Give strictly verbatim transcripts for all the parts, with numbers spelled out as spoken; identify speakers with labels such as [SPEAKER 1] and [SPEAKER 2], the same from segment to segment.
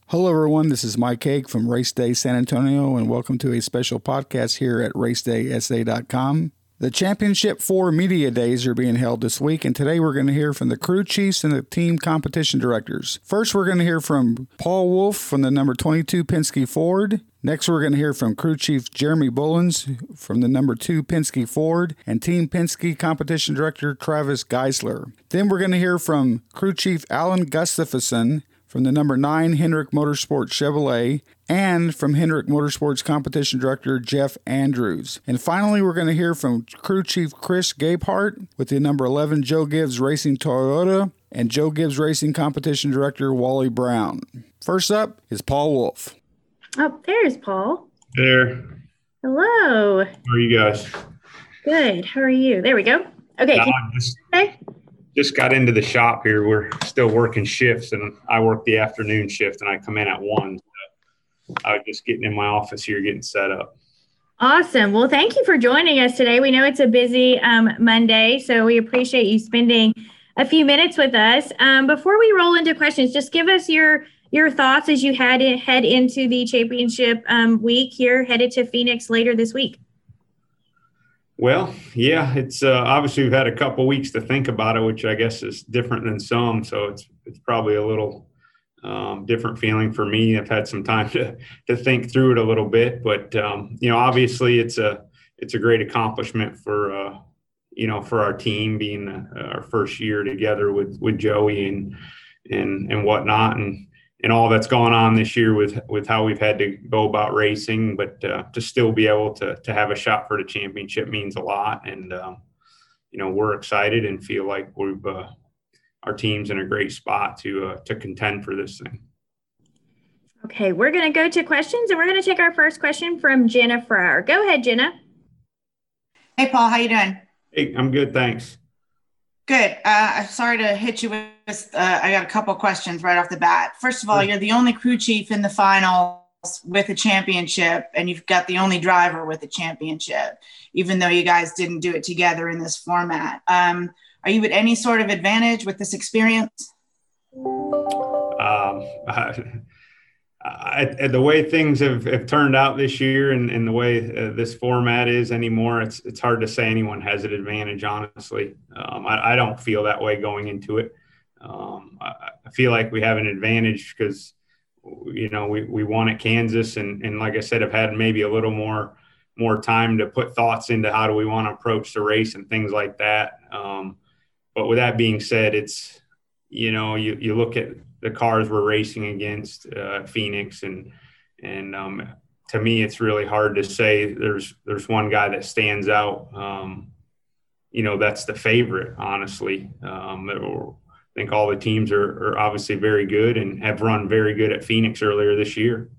[SPEAKER 1] Hello, everyone. This is Mike Hague from Race Day San Antonio, and welcome to a special podcast here at race day s a dot com. The Championship four Media Days are being held this week, and today we're going to hear from the crew chiefs and the team competition directors. First, we're going to hear from Paul Wolf from the number twenty-two Penske Ford. Next, we're going to hear from crew chief Jeremy Bullins from the number two Penske Ford and Team Penske competition director Travis Geisler. Then we're going to hear from crew chief Alan Gustafson from the number nine Hendrick Motorsports Chevrolet, and from Hendrick Motorsports Competition Director Jeff Andrews. And finally, we're going to hear from Crew Chief Chris Gabehart with the number eleven Joe Gibbs Racing Toyota and Joe Gibbs Racing Competition Director Wally Brown. First up is Paul Wolf.
[SPEAKER 2] Oh, there's Paul.
[SPEAKER 3] There.
[SPEAKER 2] Hello.
[SPEAKER 3] How are you guys?
[SPEAKER 2] Good. How are you? There we go. Okay.
[SPEAKER 3] No,
[SPEAKER 2] Can
[SPEAKER 3] just,
[SPEAKER 2] okay.
[SPEAKER 3] just got into the shop here. We're still working shifts, and I work the afternoon shift, and I come in at one. So I was just getting in my office here, getting set up.
[SPEAKER 2] Awesome. Well, thank you for joining us today. We know it's a busy um, Monday, so we appreciate you spending a few minutes with us. Um, before we roll into questions, just give us your your thoughts as you head in, head into the championship um, week here, headed to Phoenix later this week.
[SPEAKER 3] Well, yeah, it's uh, obviously we've had a couple weeks to think about it, which I guess is different than some. So it's it's probably a little um, different feeling for me. I've had some time to to think through it a little bit, but um, you know, obviously it's a it's a great accomplishment for uh, you know for our team being uh, our first year together with with Joey and and and whatnot, and and all that's gone on this year with, with how we've had to go about racing, but uh, to still be able to to have a shot for the championship means a lot. And, um, you know, we're excited and feel like we've, uh, our team's in a great spot to, uh, to contend for this thing.
[SPEAKER 2] Okay. We're going to go to questions, and we're going to take our first question from Jenna Fryer. Go ahead, Jenna.
[SPEAKER 4] Hey, Paul, how you doing?
[SPEAKER 3] Hey, I'm good. Thanks.
[SPEAKER 4] Good. Uh, sorry to hit you with, uh, I got a couple of questions right off the bat. First of all, you're the only crew chief in the finals with a championship, and you've got the only driver with a championship, even though you guys didn't do it together in this format. Um, are you at any sort of advantage with this experience?
[SPEAKER 3] Um, I, I, the way things have, have turned out this year and, and the way uh, this format is anymore, it's it's hard to say anyone has an advantage, honestly. Um, I, I don't feel that way going into it. Um, I, I feel like we have an advantage because, you know, we, we won at Kansas and, and like I said, have had maybe a little more more time to put thoughts into how do we want to approach the race and things like that. Um, but with that being said, it's, you know, you, you look at the cars we're racing against uh, Phoenix, and and um, to me, it's really hard to say there's there's one guy that stands out. Um, you know, that's the favorite, honestly. Um, I think all the teams are, are obviously very good and have run very good at Phoenix earlier this year.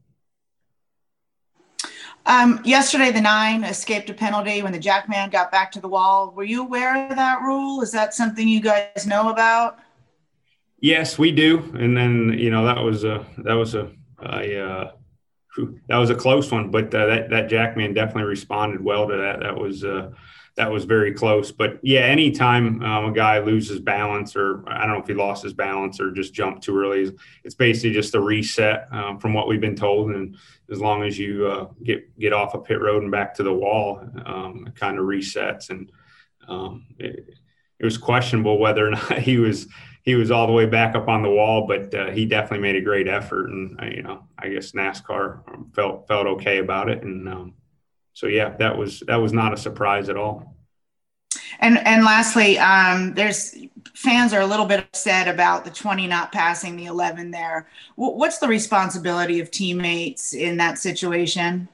[SPEAKER 4] Um, yesterday, the nine escaped a penalty when the Jackman got back to the wall. Were you aware of that rule? Is that something you guys know about?
[SPEAKER 3] Yes, we do. And then, you know, that was a, that was a, a uh, that was a close one, but uh, that, that Jackman definitely responded well to that. That was, uh, that was very close, but yeah, anytime um, a guy loses balance, or I don't know if he lost his balance or just jumped too early, it's basically just a reset um, from what we've been told. And as long as you uh, get, get off a pit road and back to the wall, um, it kind of resets. And um, it, it was questionable whether or not he was, he was all the way back up on the wall, but uh, he definitely made a great effort. And, uh, you know, I guess NASCAR felt, felt okay about it. And um, so, yeah, that was, that was not a surprise at all.
[SPEAKER 4] And, and lastly, um, there's fans are a little bit upset about the twenty not passing the eleven there. W- what's the responsibility of teammates in that situation?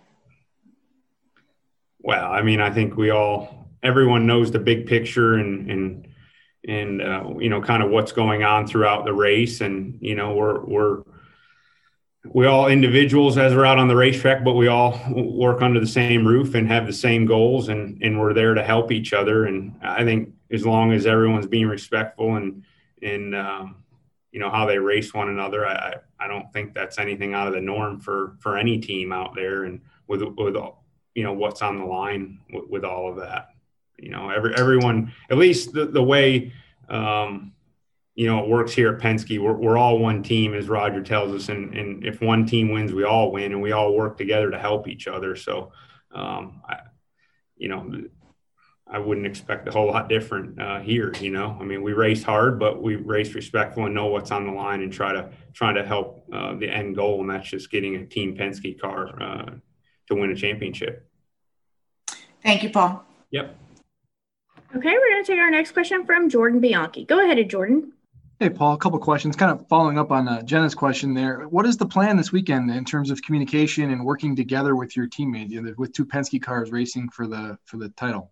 [SPEAKER 3] Well, I mean, I think we all, everyone knows the big picture and, and, and, uh, you know, kind of what's going on throughout the race. And, you know, we're, we're, we all individuals as we're out on the racetrack, but we all work under the same roof and have the same goals, and, and we're there to help each other. And I think as long as everyone's being respectful and, and, um, you know, how they race one another, I, I don't think that's anything out of the norm for, for any team out there. And with, with, you know, what's on the line with, with all of that. You know, every everyone, at least the, the way um, you know, it works here at Penske. We're, we're all one team, as Roger tells us. And, and if one team wins, we all win, and we all work together to help each other. So, um, I, you know, I wouldn't expect a whole lot different uh, here. You know, I mean, we race hard, but we race respectful and know what's on the line and try to try to help uh, the end goal. And that's just getting a Team Penske car uh, to win a championship.
[SPEAKER 4] Thank you, Paul.
[SPEAKER 3] Yep.
[SPEAKER 2] Okay, we're going to take our next question from Jordan Bianchi. Go ahead, Jordan.
[SPEAKER 5] Hey, Paul, a couple questions, kind of following up on uh, Jenna's question there. What is the plan this weekend in terms of communication and working together with your teammates, you know, with two Penske cars racing for the for the title?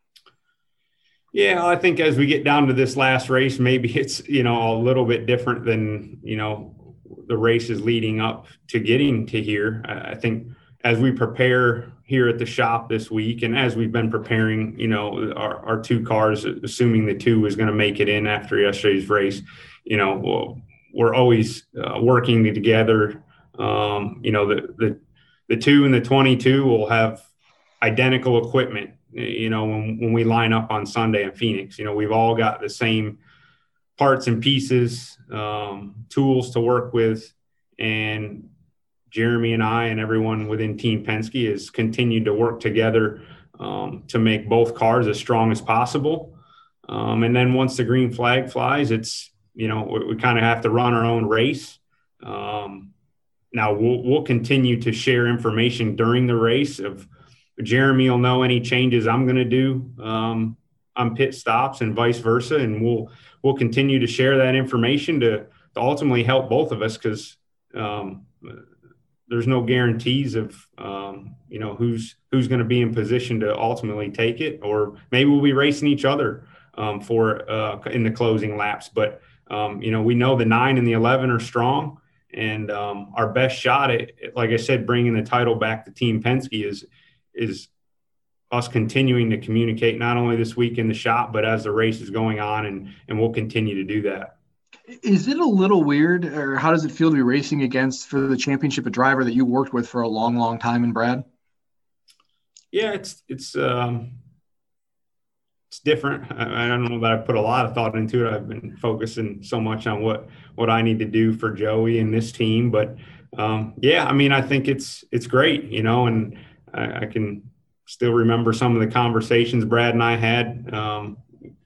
[SPEAKER 3] Yeah, I think as we get down to this last race, maybe it's, you know, a little bit different than, you know, the races leading up to getting to here. I think as we prepare here at the shop this week, and as we've been preparing, you know, our, our two cars, assuming the two is going to make it in after yesterday's race, you know, we're always uh, working together. Um, you know, the, the, the two and the twenty-two will have identical equipment, you know, when, when we line up on Sunday in Phoenix. You know, we've all got the same parts and pieces, um, tools to work with, and Jeremy and I and everyone within Team Penske has continued to work together um, to make both cars as strong as possible. Um, and then once the green flag flies, it's, you know, we, we kind of have to run our own race. Um, now we'll, we'll continue to share information during the race. Of Jeremy will know any changes I'm going to do um, on pit stops and vice versa. And we'll, we'll continue to share that information to, to ultimately help both of us, because um, there's no guarantees of, um, you know, who's, who's going to be in position to ultimately take it, or maybe we'll be racing each other um, for uh, in the closing laps. But, um, you know, we know the nine and the eleven are strong, and um, our best shot at, like I said, bringing the title back to Team Penske is, is us continuing to communicate not only this week in the shop, but as the race is going on, and, and we'll continue to do that.
[SPEAKER 5] Is it a little weird, or how does it feel to be racing against, for the championship, a driver that you worked with for a long, long time in Brad?
[SPEAKER 3] Yeah, it's, it's, um, it's different. I, I don't know that I put a lot of thought into it. I've been focusing so much on what, what I need to do for Joey and this team, but um, yeah, I mean, I think it's, it's great, you know, and I, I can still remember some of the conversations Brad and I had, um,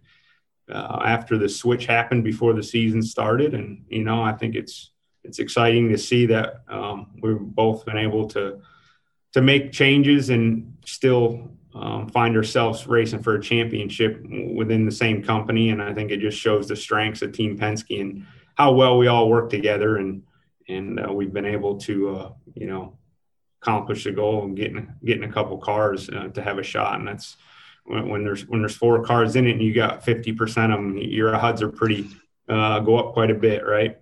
[SPEAKER 3] Uh, after the switch happened before the season started. And, you know, I think it's, it's exciting to see that um, we've both been able to, to make changes and still um, find ourselves racing for a championship within the same company. And I think it just shows the strengths of Team Penske and how well we all work together. And, and uh, we've been able to, uh, you know, accomplish the goal of getting, getting a couple cars uh, to have a shot. And that's, When, when there's when there's four cars in it and you got fifty percent of them, your odds are pretty uh, go up quite a bit, right?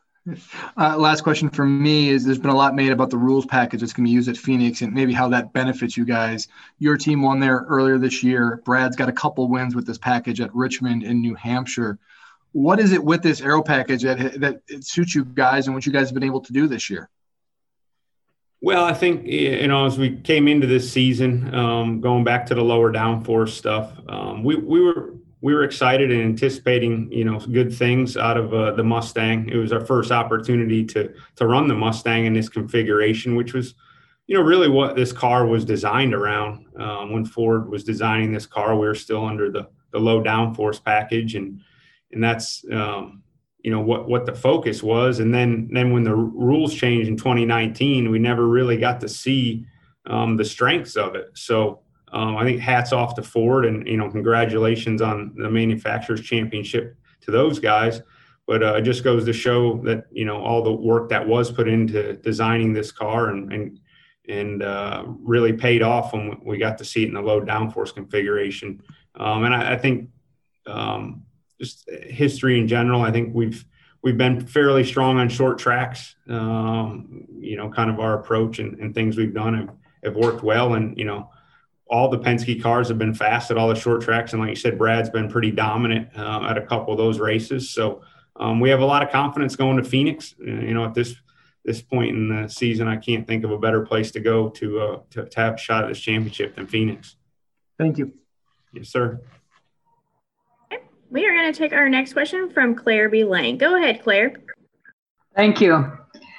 [SPEAKER 5] Uh, last question from me is: there's been a lot made about the rules package that's going to be used at Phoenix and maybe how that benefits you guys. Your team won there earlier this year. Brad's got a couple wins with this package at Richmond and New Hampshire. What is it with this aero package that that it suits you guys and what you guys have been able to do this year?
[SPEAKER 3] Well, I think, you know, as we came into this season, um, going back to the lower downforce stuff, um, we, we were we were excited and anticipating, you know, good things out of uh, the Mustang. It was our first opportunity to to run the Mustang in this configuration, which was, you know, really what this car was designed around. Um, when Ford was designing this car, we were still under the the low downforce package, and and that's um, you know, what, what the focus was. And then, then when the rules changed in twenty nineteen, we never really got to see um, the strengths of it. So um, I think hats off to Ford, and, you know, congratulations on the manufacturers championship to those guys. But uh, it just goes to show that, you know, all the work that was put into designing this car and, and, and uh, really paid off when we got to see it in the low downforce configuration. Um, and I, I think, um, just history in general, I think we've we've been fairly strong on short tracks. Um, you know, kind of our approach and, and things we've done have, have worked well. And, you know, all the Penske cars have been fast at all the short tracks. And like you said, Brad's been pretty dominant uh, at a couple of those races. So um, we have a lot of confidence going to Phoenix. You know, at this this point in the season, I can't think of a better place to go to, uh, to, to have a shot at this championship than Phoenix.
[SPEAKER 5] Thank you.
[SPEAKER 3] Yes, sir.
[SPEAKER 2] We are going to take our next question from Claire B. Lang. Go ahead, Claire.
[SPEAKER 6] Thank you.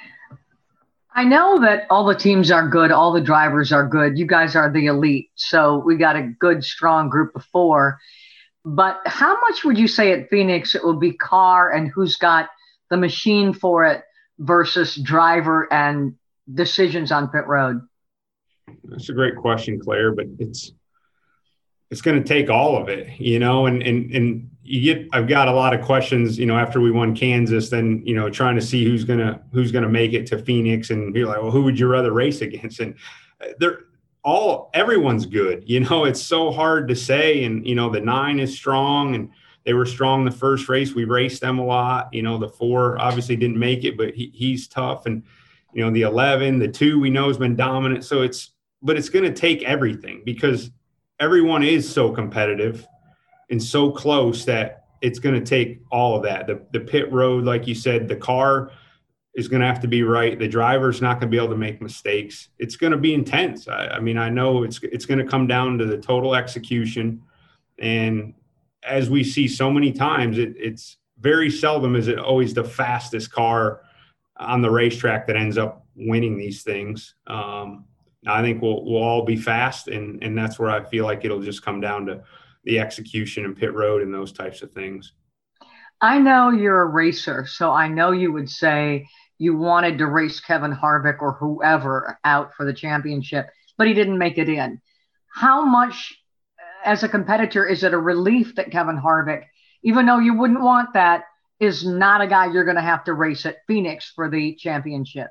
[SPEAKER 6] I know that all the teams are good, all the drivers are good. You guys are the elite, so we got a good, strong group of four. But how much would you say at Phoenix it will be car and who's got the machine for it versus driver and decisions on pit road?
[SPEAKER 3] That's a great question, Claire, but it's it's going to take all of it, you know, and, and, and you get, I've got a lot of questions, you know, after we won Kansas, then, you know, trying to see who's going to, who's going to make it to Phoenix, and you're like, well, who would you rather race against? And they're all, everyone's good, you know, it's so hard to say. And, you know, the nine is strong and they were strong the first race. We raced them a lot, you know, the four obviously didn't make it, but he, he's tough. And, you know, the eleven, the two we know has been dominant. So it's, but it's going to take everything because everyone is so competitive and so close that it's going to take all of that. The, the pit road, like you said, the car is going to have to be right. The driver's not going to be able to make mistakes. It's going to be intense. I, I mean, I know it's it's going to come down to the total execution. And as we see so many times, it, it's very seldom is it always the fastest car on the racetrack that ends up winning these things. Um, I think we'll we'll all be fast, and and that's where I feel like it'll just come down to the execution and pit road and those types of things.
[SPEAKER 6] I know you're a racer, so I know you would say you wanted to race Kevin Harvick or whoever out for the championship, but he didn't make it in. How much, as a competitor, is it a relief that Kevin Harvick, even though you wouldn't want that, is not a guy you're going to have to race at Phoenix for the championship?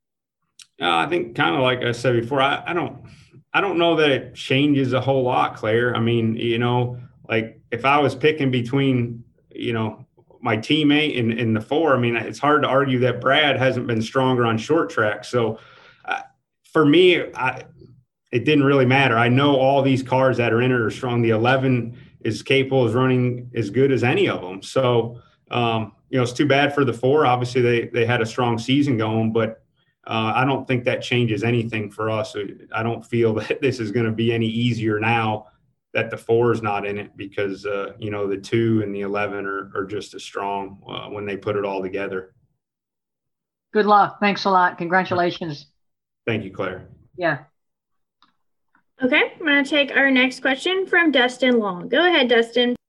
[SPEAKER 3] Uh, I think kind of like I said before, I, I don't I don't know that it changes a whole lot, Claire. I mean, you know, like if I was picking between, you know, my teammate and, and the four, I mean, it's hard to argue that Brad hasn't been stronger on short track. So uh, for me, I, it didn't really matter. I know all these cars that are in it are strong. The eleven is capable of running as good as any of them. So, um, you know, it's too bad for the four. Obviously, they they had a strong season going, but Uh, I don't think that changes anything for us. I don't feel that this is going to be any easier now that the four is not in it because, uh, you know, the two and the eleven are, are just as strong uh, when they put it all together.
[SPEAKER 6] Good luck. Thanks a lot. Congratulations.
[SPEAKER 3] Thank you, Claire.
[SPEAKER 6] Yeah.
[SPEAKER 2] Okay, I'm going to take our next question from Dustin Long. Go ahead, Dustin.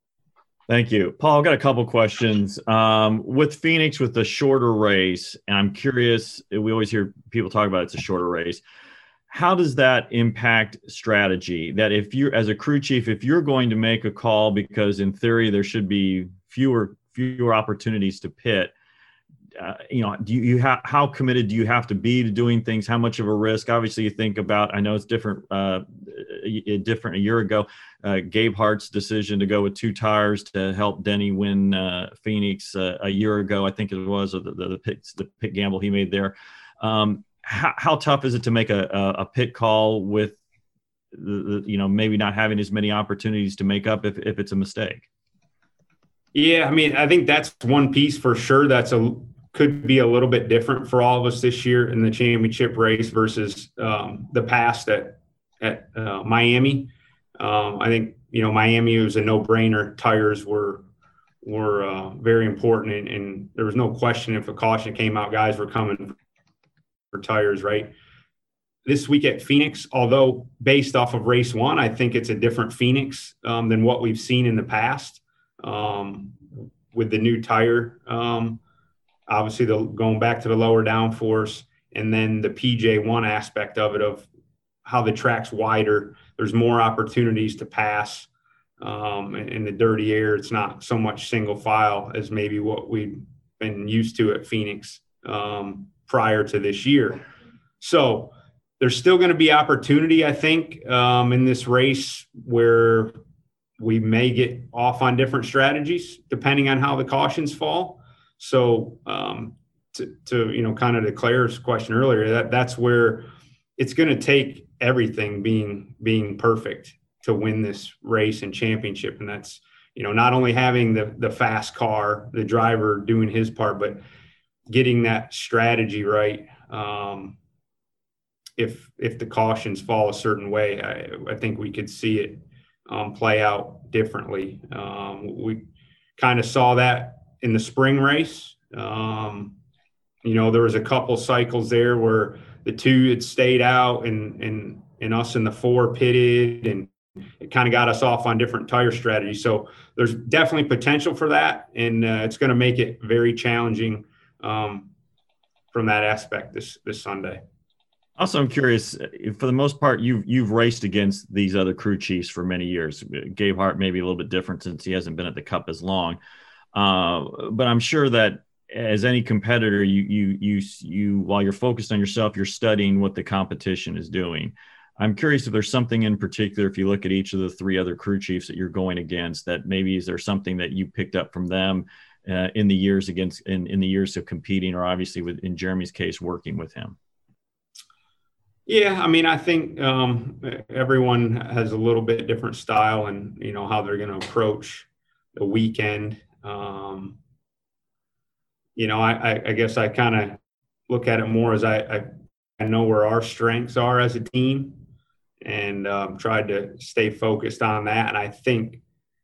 [SPEAKER 7] Thank you. Paul, I've got a couple questions. Um, with Phoenix, with the shorter race, and I'm curious, we always hear people talk about it's a shorter race. How does that impact strategy? That if you're, as a crew chief, if you're going to make a call, because in theory there should be fewer fewer opportunities to pit, uh, you know, do you, you have, how committed do you have to be to doing things? How much of a risk? Obviously, you think about, I know it's different, uh, different a year ago, uh, Gabe Hart's decision to go with two tires to help Denny win uh, Phoenix uh, a year ago, I think it was, or the, the, the, pit, the pit gamble he made there. Um, how, how tough is it to make a, a, a pit call with, the, the, you know, maybe not having as many opportunities to make up if, if it's a mistake?
[SPEAKER 3] Yeah, I mean, I think that's one piece for sure. That's a could be a little bit different for all of us this year in the championship race versus um, the past at at uh, Miami. Um, I think, you know, Miami was a no-brainer. Tires were were uh, very important, and, and there was no question if a caution came out, guys were coming for tires, right? This week at Phoenix, although based off of race one, I think it's a different Phoenix um, than what we've seen in the past um, with the new tire. Um, obviously, the, going back to the lower downforce, and then the P J one aspect of it, of how the track's wider. There's more opportunities to pass um, in, in the dirty air. It's not so much single file as maybe what we've been used to at Phoenix um, prior to this year. So there's still going to be opportunity, I think, um, in this race where we may get off on different strategies depending on how the cautions fall. So um, to, to, you know, kind of to Claire's question earlier, that that's where it's going to take everything being, being perfect to win this race and championship. And that's, you know, not only having the, the fast car, the driver doing his part, but getting that strategy right. Um, if, if the cautions fall a certain way, I, I think we could see it um, play out differently. Um, we kind of saw that in the spring race. Um, you know, there was a couple cycles there where the two had stayed out and, and, and us in the four pitted, and it kind of got us off on different tire strategies. So there's definitely potential for that. And uh, it's going to make it very challenging um, from that aspect this, this Sunday.
[SPEAKER 7] Also, I'm curious, for the most part, you've, you've raced against these other crew chiefs for many years. Gabe Hart may be a little bit different since he hasn't been at the Cup as long. Uh, but I'm sure that as any competitor, you, you, you, you, while you're focused on yourself, you're studying what the competition is doing. I'm curious if there's something in particular, if you look at each of the three other crew chiefs that you're going against, that maybe is there something that you picked up from them uh, in the years against, in, in the years of competing, or obviously with, in Jeremy's case, working with him?
[SPEAKER 3] Yeah, I mean, I think um, everyone has a little bit different style and, you know, how they're going to approach the weekend. Um, you know, I, I, I guess I kind of look at it more as I, I, I know where our strengths are as a team, and um, tried to stay focused on that. And I think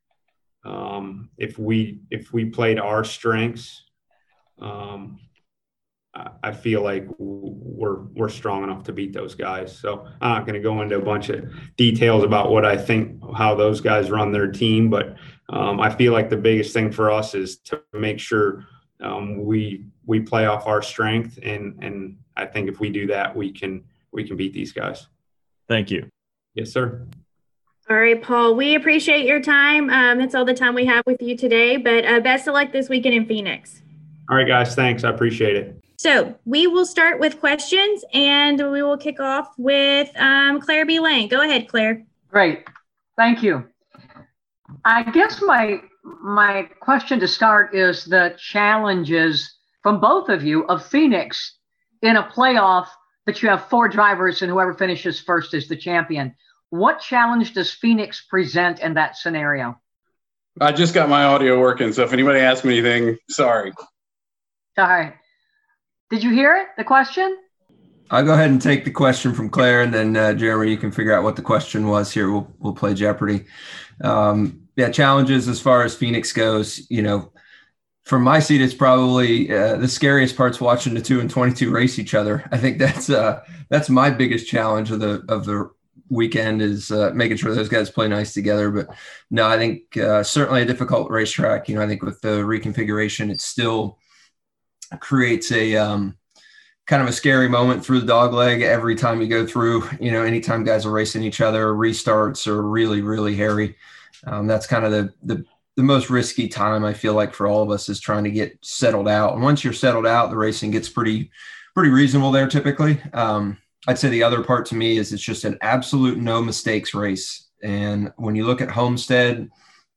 [SPEAKER 3] um, if we if we played our strengths, um, I feel like we're we're strong enough to beat those guys. So I'm not going to go into a bunch of details about what I think, how those guys run their team, but um, I feel like the biggest thing for us is to make sure um, we we play off our strength, and and I think if we do that, we can we can beat these guys.
[SPEAKER 7] Thank you.
[SPEAKER 3] Yes, sir.
[SPEAKER 2] All right, Paul, we appreciate your time. Um, that's all the time we have with you today, but uh, best of luck this weekend in Phoenix.
[SPEAKER 3] All right, guys. Thanks. I appreciate it.
[SPEAKER 2] So we will start with questions, and we will kick off with um, Claire B. Lane. Go ahead, Claire.
[SPEAKER 6] Great. Thank you. I guess my my question to start is the challenges from both of you of Phoenix in a playoff that you have four drivers and whoever finishes first is the champion. What challenge does Phoenix present in that scenario?
[SPEAKER 8] I just got my audio working, so if anybody asks me anything, sorry.
[SPEAKER 6] All right. Did you hear it, the question?
[SPEAKER 9] I'll go ahead and take the question from Claire, and then uh, Jeremy, you can figure out what the question was here. We'll we'll play Jeopardy. Um, yeah, challenges as far as Phoenix goes. You know, from my seat, it's probably uh, the scariest part's watching the two and twenty-two race each other. I think that's uh, that's my biggest challenge of the of the weekend is uh, making sure those guys play nice together. But no, I think uh, certainly a difficult racetrack. You know, I think with the reconfiguration, it still creates a um, kind of a scary moment through the dog leg every time you go through. You know, anytime guys are racing each other, restarts are really, really hairy. Um, that's kind of the, the the most risky time, I feel like, for all of us, is trying to get settled out. And once you're settled out, the racing gets pretty pretty reasonable there typically. Um, I'd say the other part to me is it's just an absolute no mistakes race. And when you look at Homestead,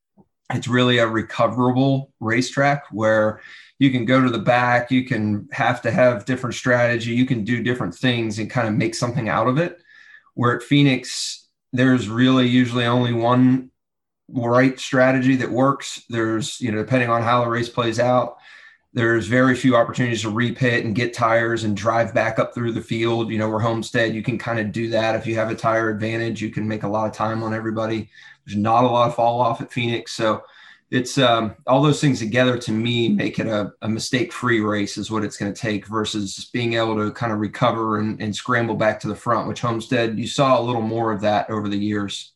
[SPEAKER 9] it's really a recoverable racetrack where you can go to the back, you can have to have different strategy, you can do different things and kind of make something out of it. Where at Phoenix, there's really usually only one right strategy that works. There's, you know, depending on how the race plays out, there's very few opportunities to repit and get tires and drive back up through the field. You know, where Homestead, you can kind of do that. If you have a tire advantage, you can make a lot of time on everybody. There's not a lot of fall off at Phoenix. So it's um, all those things together to me make it a, a mistake-free race is what it's going to take versus being able to kind of recover and, and scramble back to the front, which Homestead, you saw a little more of that over the years.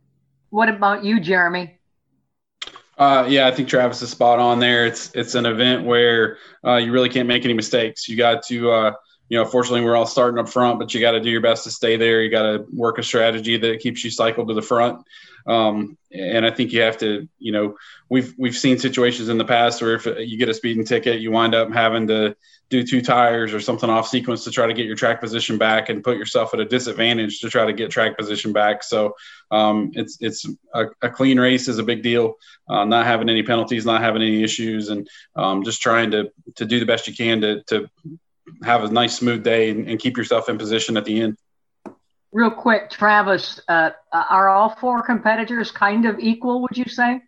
[SPEAKER 6] What about you, Jeremy?
[SPEAKER 8] Uh, yeah, I think Travis is spot on there. It's it's an event where uh, you really can't make any mistakes. You got to, uh, you know, fortunately we're all starting up front, but you got to do your best to stay there. You got to work a strategy that keeps you cycled to the front. Um, and I think you have to, you know, we've we've seen situations in the past where if you get a speeding ticket, you wind up having to do two tires or something off sequence to try to get your track position back and put yourself at a disadvantage to try to get track position back. So um, it's it's a, a clean race is a big deal. Uh, not having any penalties, not having any issues, and um, just trying to to do the best you can to to have a nice smooth day and, and keep yourself in position at the end.
[SPEAKER 6] Real quick, Travis, uh, are all four competitors kind of equal, would you say?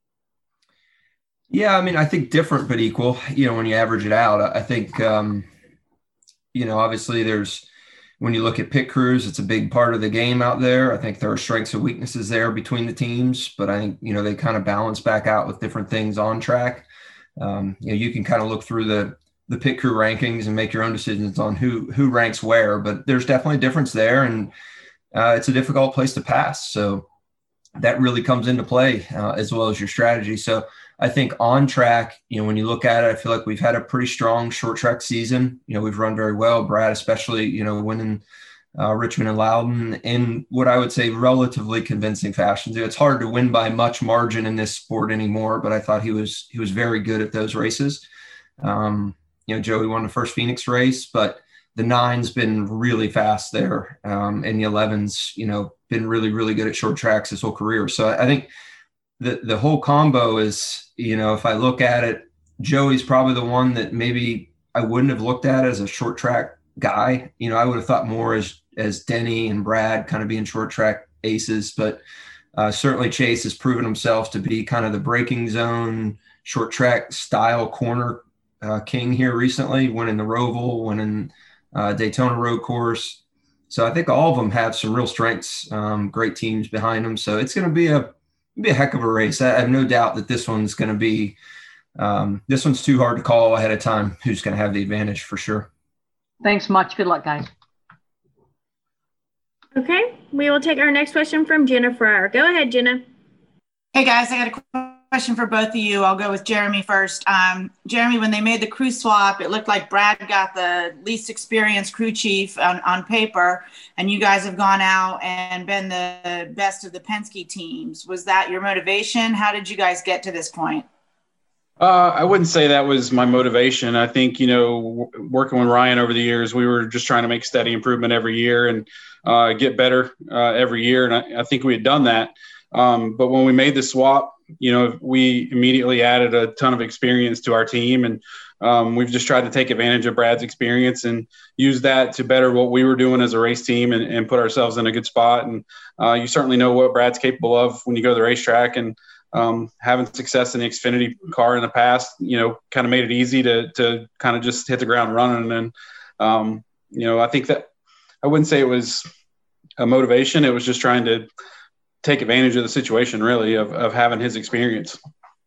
[SPEAKER 9] Yeah, I mean, I think different but equal, you know, when you average it out. I think, um, you know, obviously there's when you look at pit crews, it's a big part of the game out there. I think there are strengths and weaknesses there between the teams, but I think, you know, they kind of balance back out with different things on track. Um, you know, you can kind of look through the, the pit crew rankings and make your own decisions on who, who ranks where, but there's definitely a difference there. And uh, it's a difficult place to pass. So that really comes into play uh, as well as your strategy. So I think on track, you know, when you look at it, I feel like we've had a pretty strong short track season. You know, we've run very well. Brad, especially, you know, winning uh, Richmond and Loudon in what I would say relatively convincing fashion. It's hard to win by much margin in this sport anymore, but I thought he was he was very good at those races. Um, you know, Joey won the first Phoenix race, but the nine's been really fast there, um, and the eleven's, you know, been really really good at short tracks his whole career. So I think the the whole combo is, you know, if I look at it, Joey's probably the one that maybe I wouldn't have looked at as a short track guy. You know, I would have thought more as as Denny and Brad kind of being short track aces, but uh, certainly Chase has proven himself to be kind of the braking zone short track style corner uh, king here recently, winning the Roval, winning uh, Daytona Road Course. So I think all of them have some real strengths, um, great teams behind them. So it's going to be a be a heck of a race. I have no doubt that this one's going to be um, this one's too hard to call ahead of time who's going to have the advantage for sure.
[SPEAKER 6] Thanks much. Good luck, guys.
[SPEAKER 2] Okay, we will take our next question from Jenna Fryer. Go ahead, Jenna.
[SPEAKER 4] Hey guys, I got a question for both of you. I'll go with Jeremy first. Um, Jeremy, when they made the crew swap, it looked like Brad got the least experienced crew chief on, on paper, and you guys have gone out and been the best of the Penske teams. Was that your motivation? How did you guys get to this point?
[SPEAKER 8] Uh, I wouldn't say that was my motivation. I think, you know, w- working with Ryan over the years, we were just trying to make steady improvement every year and uh, get better uh, every year. And I, I think we had done that. Um, but when we made the swap, you know, we immediately added a ton of experience to our team. And um, we've just tried to take advantage of Brad's experience and use that to better what we were doing as a race team and, and put ourselves in a good spot. And uh, you certainly know what Brad's capable of when you go to the racetrack, and um, having success in the Xfinity car in the past, you know, kind of made it easy to, to kind of just hit the ground running. And, um, you know, I think that I wouldn't say it was a motivation. It was just trying to take advantage of the situation, really, of, of having his experience.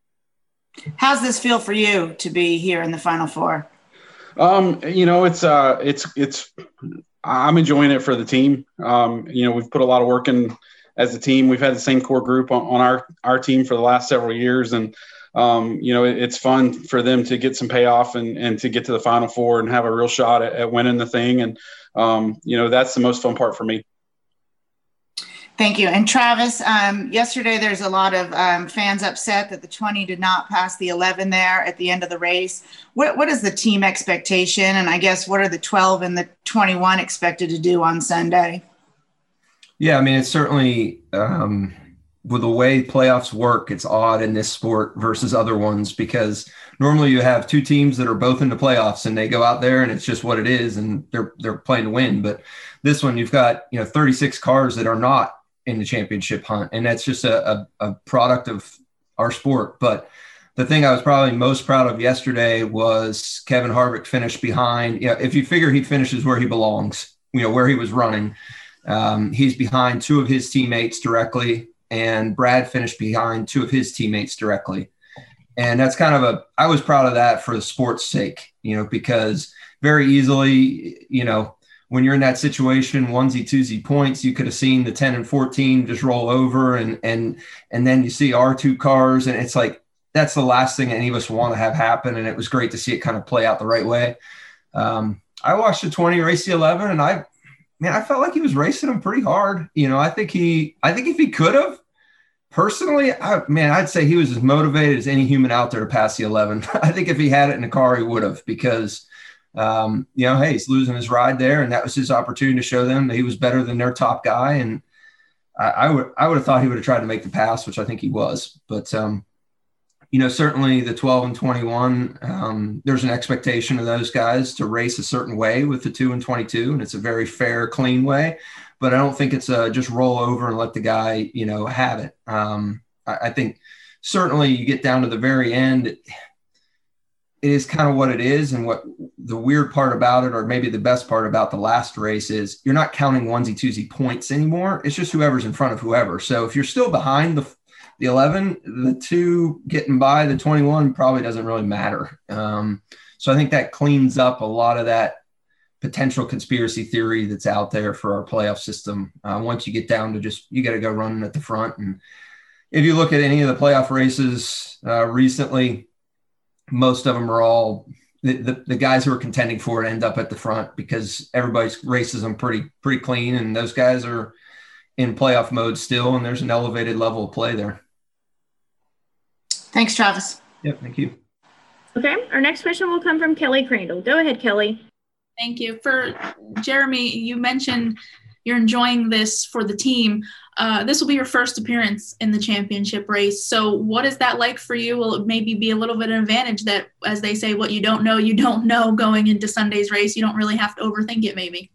[SPEAKER 4] How's this feel for you to be here in the Final Four?
[SPEAKER 8] Um, you know, it's, uh, it's, it's, I'm enjoying it for the team. Um, you know, we've put a lot of work in as a team. We've had the same core group on, on our, our team for the last several years. And, um, you know, it, it's fun for them to get some payoff and, and to get to the Final Four and have a real shot at, at winning the thing. And, um, you know, that's the most fun part for me.
[SPEAKER 4] Thank you. And Travis, um, yesterday there's a lot of um, fans upset that the twenty did not pass the eleven there at the end of the race. What, what is the team expectation? And I guess what are the twelve and the twenty-one expected to do on Sunday?
[SPEAKER 9] Yeah, I mean, it's certainly um, with the way playoffs work, it's odd in this sport versus other ones, because normally you have two teams that are both in the playoffs and they go out there and it's just what it is and they're they're playing to win. But this one, you've got, you know, thirty-six cars that are not in the championship hunt, and that's just a, a, a product of our sport. But the thing I was probably most proud of yesterday was Kevin Harvick finished behind. Yeah, if you figure he finishes where he belongs, you know, where he was running, um, he's behind two of his teammates directly, and Brad finished behind two of his teammates directly. And that's kind of a, I was proud of that for the sport's sake, you know, because very easily, you know, when you're in that situation, onesie, twosie points, you could have seen the ten and fourteen just roll over, and and and then you see our two cars, and it's like, that's the last thing any of us want to have happen. And it was great to see it kind of play out the right way. Um, I watched the twenty race the eleven, and I, man, I felt like he was racing them pretty hard. You know, I think he, I think if he could have, personally, I, man, I'd say he was as motivated as any human out there to pass the eleven. I think if he had it in the car, he would have, because Um, you know, hey, he's losing his ride there, and that was his opportunity to show them that he was better than their top guy. And I, I would, I would have thought he would have tried to make the pass, which I think he was. But um, you know, certainly the twelve and twenty-one, um, there's an expectation of those guys to race a certain way with the two and twenty-two, and it's a very fair, clean way. But I don't think it's a just roll over and let the guy, you know, have it. Um, I, I think certainly you get down to the very end. it is kind of what it is. And what the weird part about it, or maybe the best part about the last race, is you're not counting onesie twosie points anymore. It's just whoever's in front of whoever. So if you're still behind the the eleven, the two getting by the twenty-one probably doesn't really matter. Um, so I think that cleans up a lot of that potential conspiracy theory that's out there for our playoff system. Uh, once you get down to just, you got to go running at the front. And if you look at any of the playoff races uh, recently, most of them are all the, the, the guys who are contending for it end up at the front because everybody races them pretty, pretty clean. And those guys are in playoff mode still. And there's an elevated level of play there.
[SPEAKER 4] Thanks, Travis.
[SPEAKER 9] Yep. Thank you.
[SPEAKER 2] Okay. Our next question will come from Kelly Crandall. Go ahead, Kelly.
[SPEAKER 10] Thank you. For Jeremy, you mentioned you're enjoying this for the team. Uh, this will be your first appearance in the championship race. So what is that like for you? Will it maybe be a little bit of an advantage that, as they say, what you don't know, you don't know going into Sunday's race? You don't really have to overthink it maybe.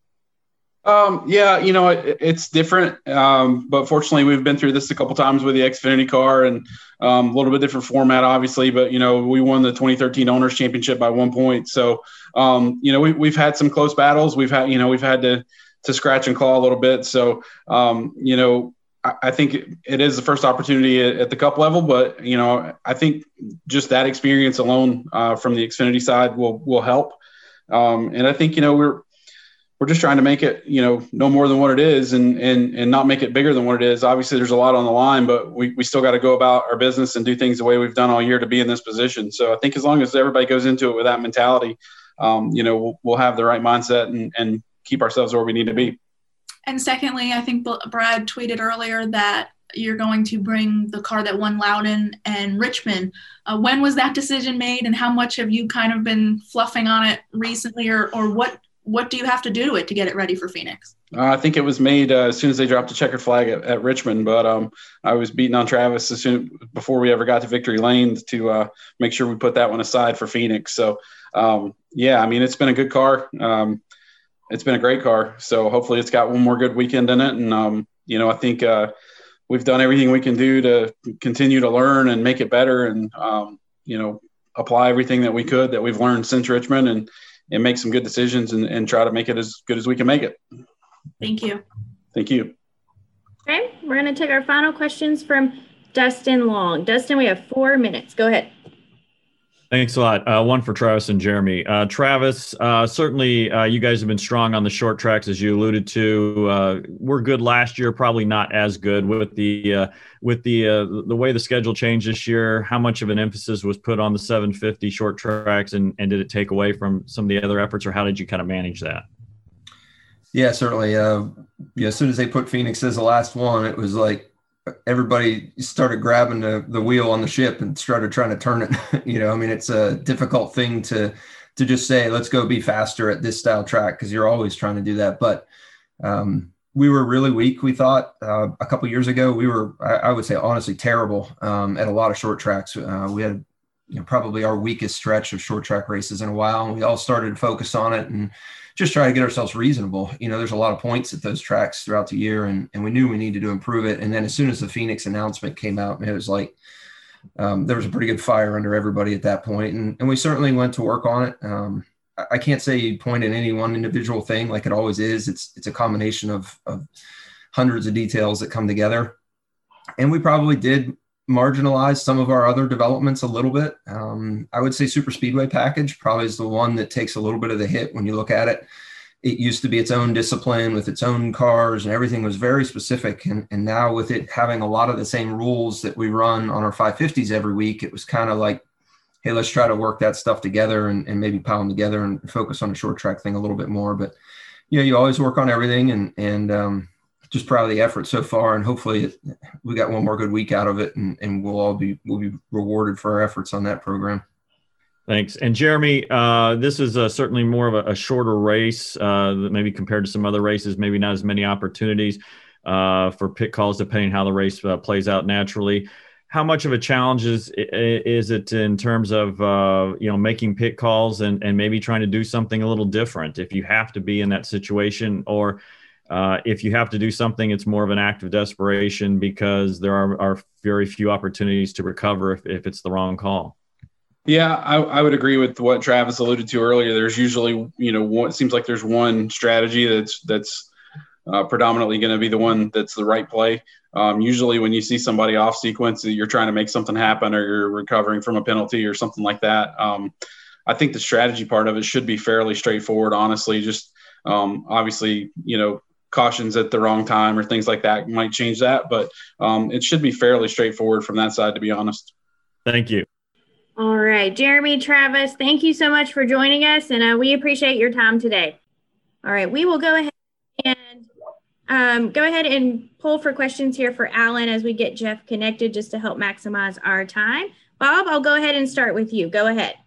[SPEAKER 8] Um, yeah, you know, it, it's different. Um, but fortunately, we've been through this a couple times with the Xfinity car, and um, a little bit different format, obviously. But, you know, we won the twenty thirteen Owners Championship by one point. So, um, you know, we, we've had some close battles. We've had, you know, we've had to to scratch and claw a little bit. So, um, you know, I, I think it, it is the first opportunity at, at the Cup level. But, you know, I think just that experience alone uh, from the Xfinity side will will help. Um, and I think, you know, we're we're just trying to make it, you know, no more than what it is, and and and not make it bigger than what it is. Obviously, there's a lot on the line, but we, we still got to go about our business and do things the way we've done all year to be in this position. So I think as long as everybody goes into it with that mentality, um, you know, we'll, we'll have the right mindset and, and keep ourselves where we need to be.
[SPEAKER 10] And secondly, I think Brad tweeted earlier that you're going to bring the car that won Loudon and Richmond. Uh, when was that decision made, and how much have you kind of been fluffing on it recently, or or what what do you have to do to it to get it ready for Phoenix?
[SPEAKER 8] Uh, I think it was made uh, as soon as they dropped the checkered flag at, at Richmond, but um, I was beating on Travis as soon before we ever got to victory lane to uh, make sure we put that one aside for Phoenix. So um, yeah, I mean, it's been a good car. Um, it's been a great car. So hopefully it's got one more good weekend in it. And, um, you know, I think uh, we've done everything we can do to continue to learn and make it better, and, um, you know, apply everything that we could that we've learned since Richmond, and, and make some good decisions and, and try to make it as good as we can make it.
[SPEAKER 10] Thank you.
[SPEAKER 8] Thank you.
[SPEAKER 2] Okay, we're going to take our final questions from Dustin Long. Dustin, we have four minutes. Go ahead.
[SPEAKER 7] Thanks a lot. Uh, one for Travis and Jeremy. Uh, Travis, uh, certainly uh, you guys have been strong on the short tracks, as you alluded to. Uh, we're good last year, probably not as good with the uh, with the uh, the way the schedule changed this year. How much of an emphasis was put on the seven fifty short tracks, and, and did it take away from some of the other efforts, or how did you kind of manage that?
[SPEAKER 9] Yeah, certainly. Uh, yeah, as soon as they put Phoenix as the last one, it was like everybody started grabbing the, the wheel on the ship and started trying to turn it. You know, I mean, it's a difficult thing to to just say, let's go be faster at this style track, because you're always trying to do that. But um, we were really weak, we thought. Uh, a couple years ago, we were, I, I would say, honestly, terrible um, at a lot of short tracks. Uh, we had, you know, probably our weakest stretch of short track races in a while, and we all started to focus on it and just try to get ourselves reasonable. You know, there's a lot of points at those tracks throughout the year, and, and we knew we needed to improve it. And then as soon as the Phoenix announcement came out, it was like, um, there was a pretty good fire under everybody at that point. And, and we certainly went to work on it. Um, I, I can't say you point at any one individual thing like it always is. It's, it's a combination of, of hundreds of details that come together. And we probably did marginalize some of our other developments a little bit. Um, I would say Super Speedway package probably is the one that takes a little bit of the hit when you look at it. It used to be its own discipline with its own cars, and everything was very specific. And, and now with it having a lot of the same rules that we run on our five fifties every week, it was kind of like, hey, let's try to work that stuff together and, and maybe pile them together and focus on the short track thing a little bit more. But, you know, you always work on everything, and, and, um, just proud of the effort so far, and hopefully it, we got one more good week out of it, and, and we'll all be we'll be rewarded for our efforts on that program.
[SPEAKER 7] Thanks. And Jeremy, uh, this is uh, certainly more of a, a shorter race, uh, maybe compared to some other races, maybe not as many opportunities uh, for pit calls, depending how the race uh, plays out naturally. How much of a challenge is is it in terms of uh, you know, making pit calls and and maybe trying to do something a little different if you have to be in that situation, or Uh, if you have to do something, it's more of an act of desperation because there are, are very few opportunities to recover if, if it's the wrong call?
[SPEAKER 8] Yeah, I, I would agree with what Travis alluded to earlier. There's usually, you know, one, it seems like there's one strategy that's that's uh, predominantly going to be the one that's the right play. Um, usually when you see somebody off sequence, you're trying to make something happen or you're recovering from a penalty or something like that. Um, I think the strategy part of it should be fairly straightforward, honestly. Just um, obviously, you know, cautions at the wrong time or things like that might change that. But um, it should be fairly straightforward from that side, to be honest.
[SPEAKER 7] Thank you.
[SPEAKER 2] All right, Jeremy, Travis, thank you so much for joining us, and uh, we appreciate your time today. All right, we will go ahead and um, go ahead and pull for questions here for Alan as we get Jeff connected just to help maximize our time. Bob, I'll go ahead and start with you. Go ahead.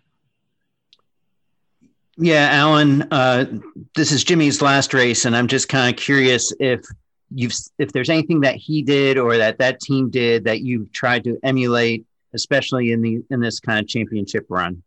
[SPEAKER 11] Yeah, Alan, uh, this is Jimmy's last race, and I'm just kind of curious if you've if there's anything that he did or that that team did that you've tried to emulate, especially in the in this kind of championship run.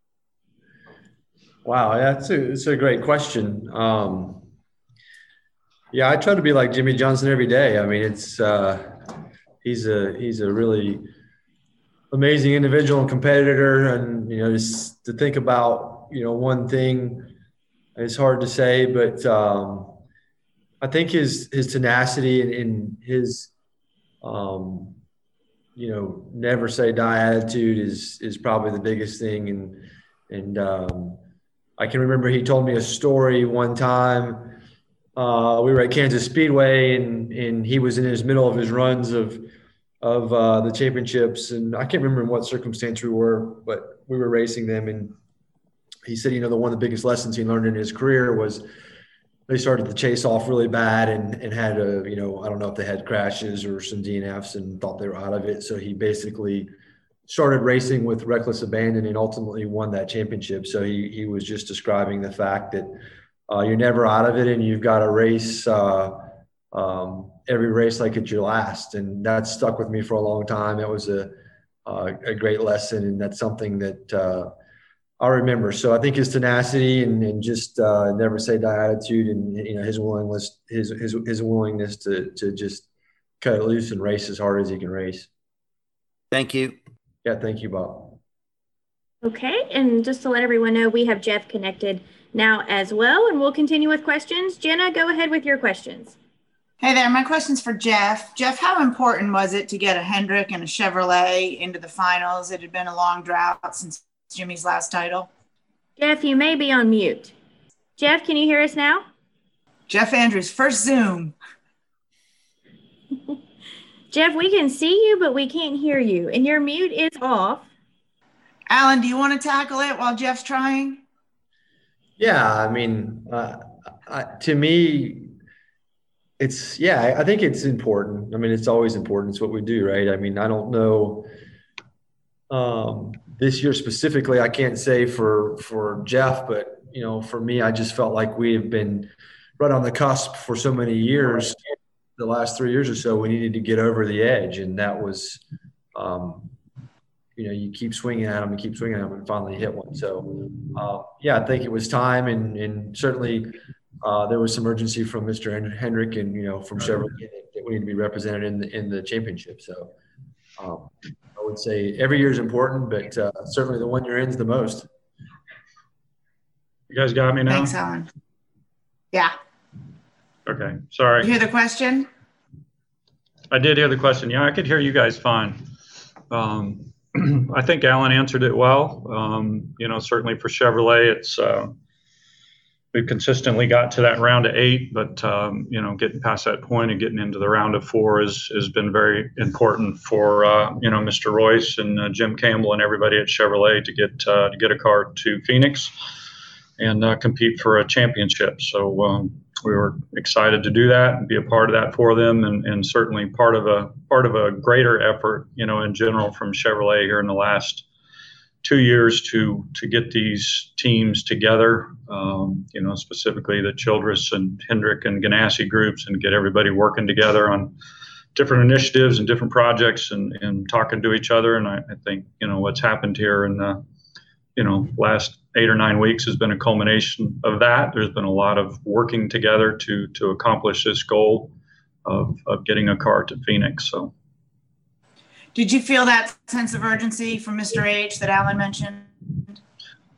[SPEAKER 12] Wow, that's a, that's a great question. Um, yeah, I try to be like Jimmy Johnson every day. I mean, it's uh, he's a he's a really amazing individual and competitor, and you know, just to think about you know one thing, it's hard to say, but um, I think his his tenacity and, and his um, you know, never say die attitude is, is probably the biggest thing. And, and, um, I can remember he told me a story one time. Uh, we were at Kansas Speedway and, and he was in his middle of his runs of, of, uh, the championships. And I can't remember in what circumstance we were, but we were racing them. And he said, you know, the one of the biggest lessons he learned in his career was they started to chase off really bad and, and had a, you know, I don't know if they had crashes or some D N Fs and thought they were out of it. So he basically started racing with reckless abandon and ultimately won that championship. So he, he was just describing the fact that uh, you're never out of it and you've got to race uh, um, every race like it's your last. And that stuck with me for a long time. It was a, uh, a great lesson. And that's something that, uh, I remember. So I think his tenacity and, and just uh, never say die attitude and, you know, his willingness, his, his, his willingness to, to just cut it loose and race as hard as he can race.
[SPEAKER 11] Thank you.
[SPEAKER 12] Yeah. Thank you, Bob.
[SPEAKER 2] Okay. And just to let everyone know, we have Jeff connected now as well, and we'll continue with questions. Jenna, go ahead with your questions.
[SPEAKER 4] Hey there. My question's for Jeff. Jeff, how important was it to get a Hendrick and a Chevrolet into the finals? It had been a long drought since Jimmy's last title.
[SPEAKER 2] Jeff, you may be on mute. Jeff, can you hear us now?
[SPEAKER 4] Jeff Andrews, first Zoom.
[SPEAKER 2] Jeff, we can see you, but we can't hear you, and your mute is off.
[SPEAKER 4] Alan, do you want to tackle it while Jeff's trying?
[SPEAKER 12] Yeah, I mean, uh, I, to me, it's, yeah, I think it's important. I mean, it's always important. It's what we do, right? I mean, I don't know. Um, this year specifically, I can't say for, for Jeff, but, you know, for me, I just felt like we have been right on the cusp for so many years. The last three years or so, we needed to get over the edge. And that was, um, you know, you keep swinging at them and keep swinging at them and finally hit one. So, uh, yeah, I think it was time. And, and certainly uh, there was some urgency from Mister Hendrick and, you know, from Chevrolet that we need to be represented in the, in the championship. So, um, I would say every year is important, but uh, certainly the one you're in is the most.
[SPEAKER 13] You guys got me now?
[SPEAKER 4] Thanks, Alan. Yeah.
[SPEAKER 13] Okay. Sorry.
[SPEAKER 4] Did you hear the question?
[SPEAKER 13] I did hear the question. Yeah, I could hear you guys fine. Um, I think Alan answered it well. Um, you know, certainly for Chevrolet, it's uh, we've consistently got to that round of eight, but um, you know, getting past that point and getting into the round of four is has been very important for uh, you know Mister Royce and uh, Jim Campbell and everybody at Chevrolet to get uh, to get a car to Phoenix and uh, compete for a championship. So um, we were excited to do that and be a part of that for them, and, and certainly part of a part of a greater effort, you know, in general from Chevrolet here in the last two years to to get these teams together, um, you know, specifically the Childress and Hendrick and Ganassi groups, and get everybody working together on different initiatives and different projects and, and talking to each other. And I, I think, you know, what's happened here in the, you know, last eight or nine weeks has been a culmination of that. There's been a lot of working together to to accomplish this goal of, of getting a car to Phoenix. So.
[SPEAKER 4] Did you feel that sense of urgency from Mister H that Alan mentioned?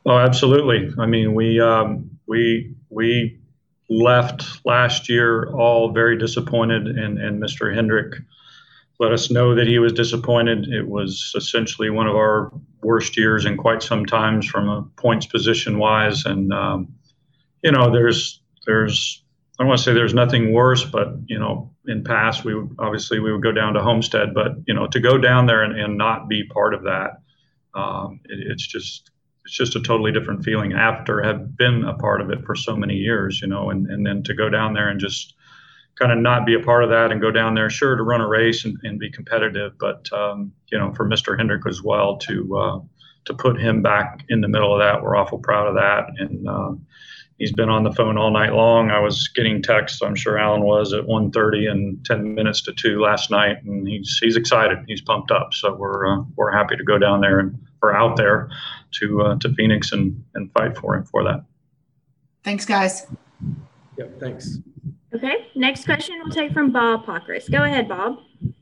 [SPEAKER 13] Oh, absolutely. I mean, we um, we we left last year all very disappointed, and and Mister Hendrick let us know that he was disappointed. It was essentially one of our worst years in quite some times from a points position wise, and um, you know, there's there's I don't want to say there's nothing worse, but you know, in past we would, obviously we would go down to Homestead, but you know, to go down there and, and not be part of that, um, it, it's just it's just a totally different feeling after have been a part of it for so many years, you know, and, and then to go down there and just kind of not be a part of that and go down there, sure, to run a race and, and be competitive, but um, you know, for Mister Hendrick as well to uh, to put him back in the middle of that, we're awful proud of that. And uh, he's been on the phone all night long. I was getting texts, I'm sure Alan was, at one thirty and ten minutes to two last night, and he's he's excited, he's pumped up. So we're uh, we're happy to go down there and or out there to uh, to Phoenix and and fight for him for that.
[SPEAKER 4] Thanks, guys.
[SPEAKER 12] Yeah, thanks.
[SPEAKER 2] Okay, next question we'll take from Bob Pockris. Go ahead, Bob.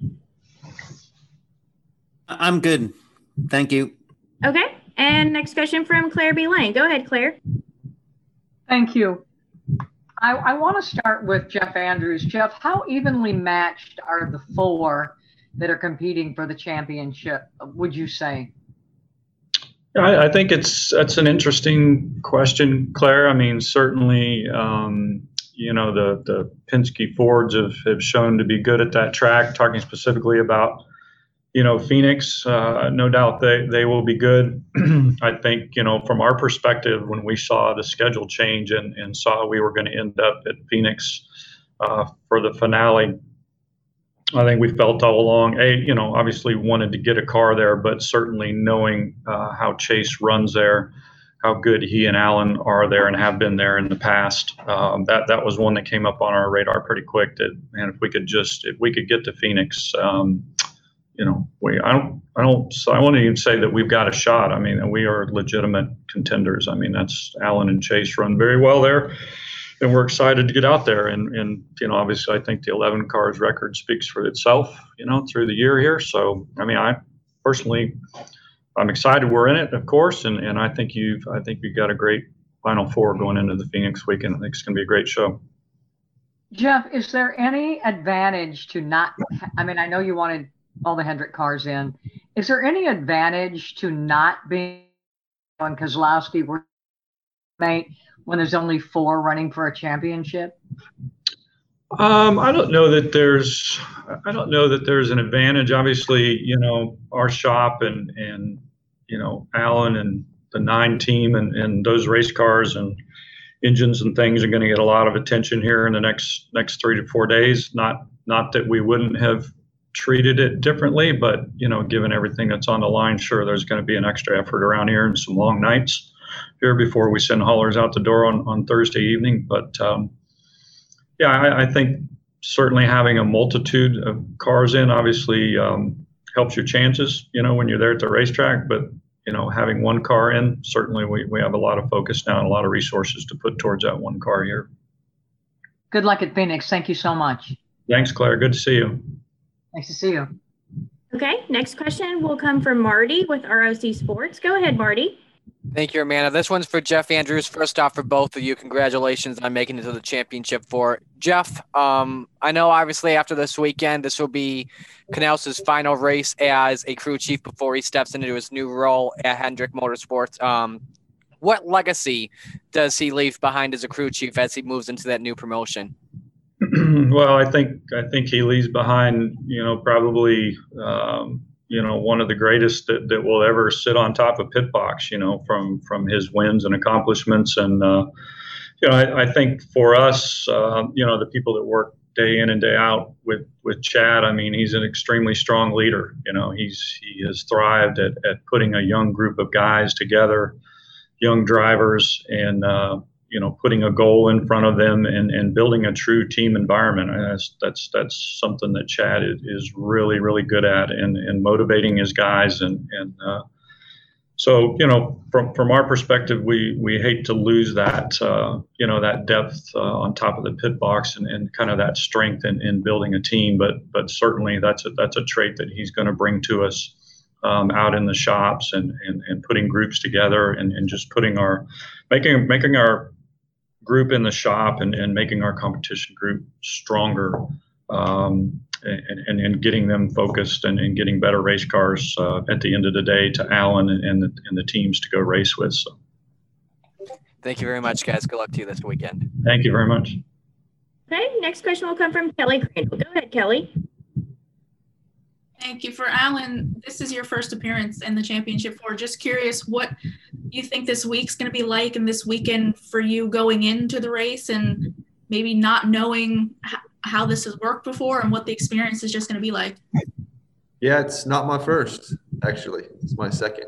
[SPEAKER 11] I'm good. Thank you.
[SPEAKER 2] Okay, and next question from Claire B. Lane. Go ahead, Claire.
[SPEAKER 6] Thank you. I, I want to start with Jeff Andrews. Jeff, how evenly matched are the four that are competing for the championship, would you say?
[SPEAKER 13] I, I think it's that's an interesting question, Claire. I mean, certainly, um, you know, the, the Penske Fords have, have shown to be good at that track. Talking specifically about, you know, Phoenix, uh, no doubt they, they will be good. I think, you know, from our perspective, when we saw the schedule change and, and saw we were going to end up at Phoenix uh, for the finale, I think we felt all along, a, you know, obviously wanted to get a car there, but certainly knowing uh, how Chase runs there, how good he and Alan are there and have been there in the past. Um, that that was one that came up on our radar pretty quick. That, man, if we could just if we could get to Phoenix, um, you know, we I don't I don't so I won't even say that we've got a shot. I mean, we are legitimate contenders. I mean, that's Alan and Chase run very well there, and we're excited to get out there. And and you know, obviously, I think the eleven cars record speaks for itself. You know, through the year here. So I mean, I personally. I'm excited we're in it, of course, and, and I think you've I think you've got a great Final Four going into the Phoenix weekend. I think it's going to be a great show.
[SPEAKER 6] Jeff, is there any advantage to not? I mean, I know you wanted all the Hendrick cars in. Is there any advantage to not being on Keselowski mate when there's only four running for a championship?
[SPEAKER 13] Um, I don't know that there's, I don't know that there's an advantage. Obviously, you know, our shop and, and, you know, Alan and the nine team and, and those race cars and engines and things are going to get a lot of attention here in the next, next three to four days. Not, not that we wouldn't have treated it differently, but, you know, given everything that's on the line, sure, there's going to be an extra effort around here and some long nights here before we send haulers out the door on, on Thursday evening. But, um, Yeah, I, I think certainly having a multitude of cars in obviously um, helps your chances, you know, when you're there at the racetrack. But, you know, having one car in, certainly we, we have a lot of focus now and a lot of resources to put towards that one car here.
[SPEAKER 6] Good luck at Phoenix. Thank you so much.
[SPEAKER 13] Thanks, Claire. Good to see you.
[SPEAKER 6] Nice to see you.
[SPEAKER 2] Okay, next question will come from Marty with R O C Sports. Go ahead, Marty.
[SPEAKER 14] Thank you, Amanda. This one's for Jeff Andrews. First off, for both of you, congratulations on making it to the championship for Jeff. Um, I know, obviously, after this weekend, this will be Knaus's final race as a crew chief before he steps into his new role at Hendrick Motorsports. Um, what legacy does he leave behind as a crew chief as he moves into that new promotion?
[SPEAKER 13] Well, I think I think he leaves behind, you know, probably. Um, you know, one of the greatest that, that will ever sit on top of pit box, you know, from, from his wins and accomplishments. And, uh, you know, I, I think for us, uh, you know, the people that work day in and day out with, with Chad, I mean, he's an extremely strong leader. You know, he's, he has thrived at, at putting a young group of guys together, young drivers, and, uh, you know, putting a goal in front of them and, and building a true team environment. And that's, that's, that's something that Chad is, is really, really good at, and, and motivating his guys. And, and, uh, so, you know, from, from our perspective, we, we hate to lose that, uh, you know, that depth uh, on top of the pit box and, and kind of that strength in, in building a team. But, but certainly that's a, that's a trait that he's going to bring to us um, out in the shops and, and, and putting groups together and, and just putting our, making, making our group in the shop and, and making our competition group stronger, um, and, and, and getting them focused and, and getting better race cars uh, at the end of the day to Alan and, and, the, and the teams to go race with. So.
[SPEAKER 14] Thank you very much, guys. Good luck to you this weekend.
[SPEAKER 13] Thank you very much.
[SPEAKER 2] Okay, next question will come from Kelly Crandall. Go ahead, Kelly.
[SPEAKER 10] Thank you. For Alan, this is your first appearance in the championship four. Just curious what you think this week's going to be like and this weekend for you going into the race and maybe not knowing h- how this has worked before and what the experience is just going to be like.
[SPEAKER 12] Yeah, it's not my first, actually. It's my second.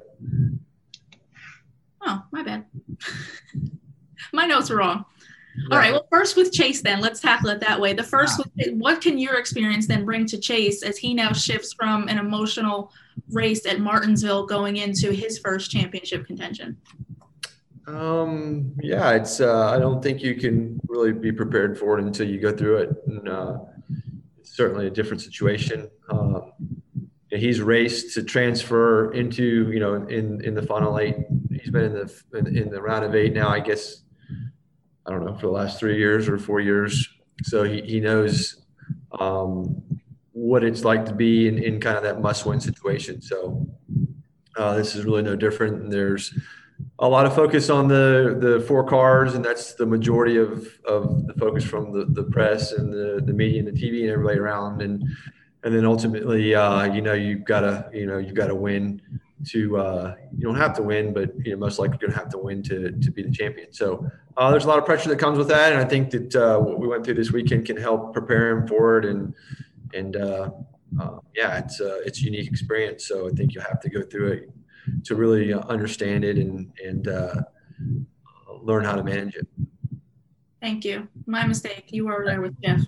[SPEAKER 10] Oh, my bad. My notes are wrong. All right. Well, first with Chase, then let's tackle it that way. The first, with, what can your experience then bring to Chase as he now shifts from an emotional race at Martinsville going into his first championship contention?
[SPEAKER 12] Um, yeah, it's. Uh, I don't think you can really be prepared for it until you go through it. And, uh, it's certainly a different situation. Uh, he's raced to transfer into, you know, in in the final eight. He's been in the in, in the round of eight now, I guess. I don't know, for the last three years or four years. So he, he knows um, what it's like to be in, in kind of that must-win situation. So uh, this is really no different. There's a lot of focus on the the four cars, and that's the majority of, of the focus from the, the press and the, the media and the T V and everybody around. And and then ultimately, uh, you know, you've got to, you know, you've got to win to uh, you don't have to win, but you know, most likely you're going to have to win to to be the champion. So uh, there's a lot of pressure that comes with that, and I think that uh, what we went through this weekend can help prepare him for it. And and uh, uh, yeah, it's uh, it's a unique experience. So I think you'll have to go through it to really understand it and and uh, learn how to manage it.
[SPEAKER 10] Thank you. My mistake. You were there with Jeff.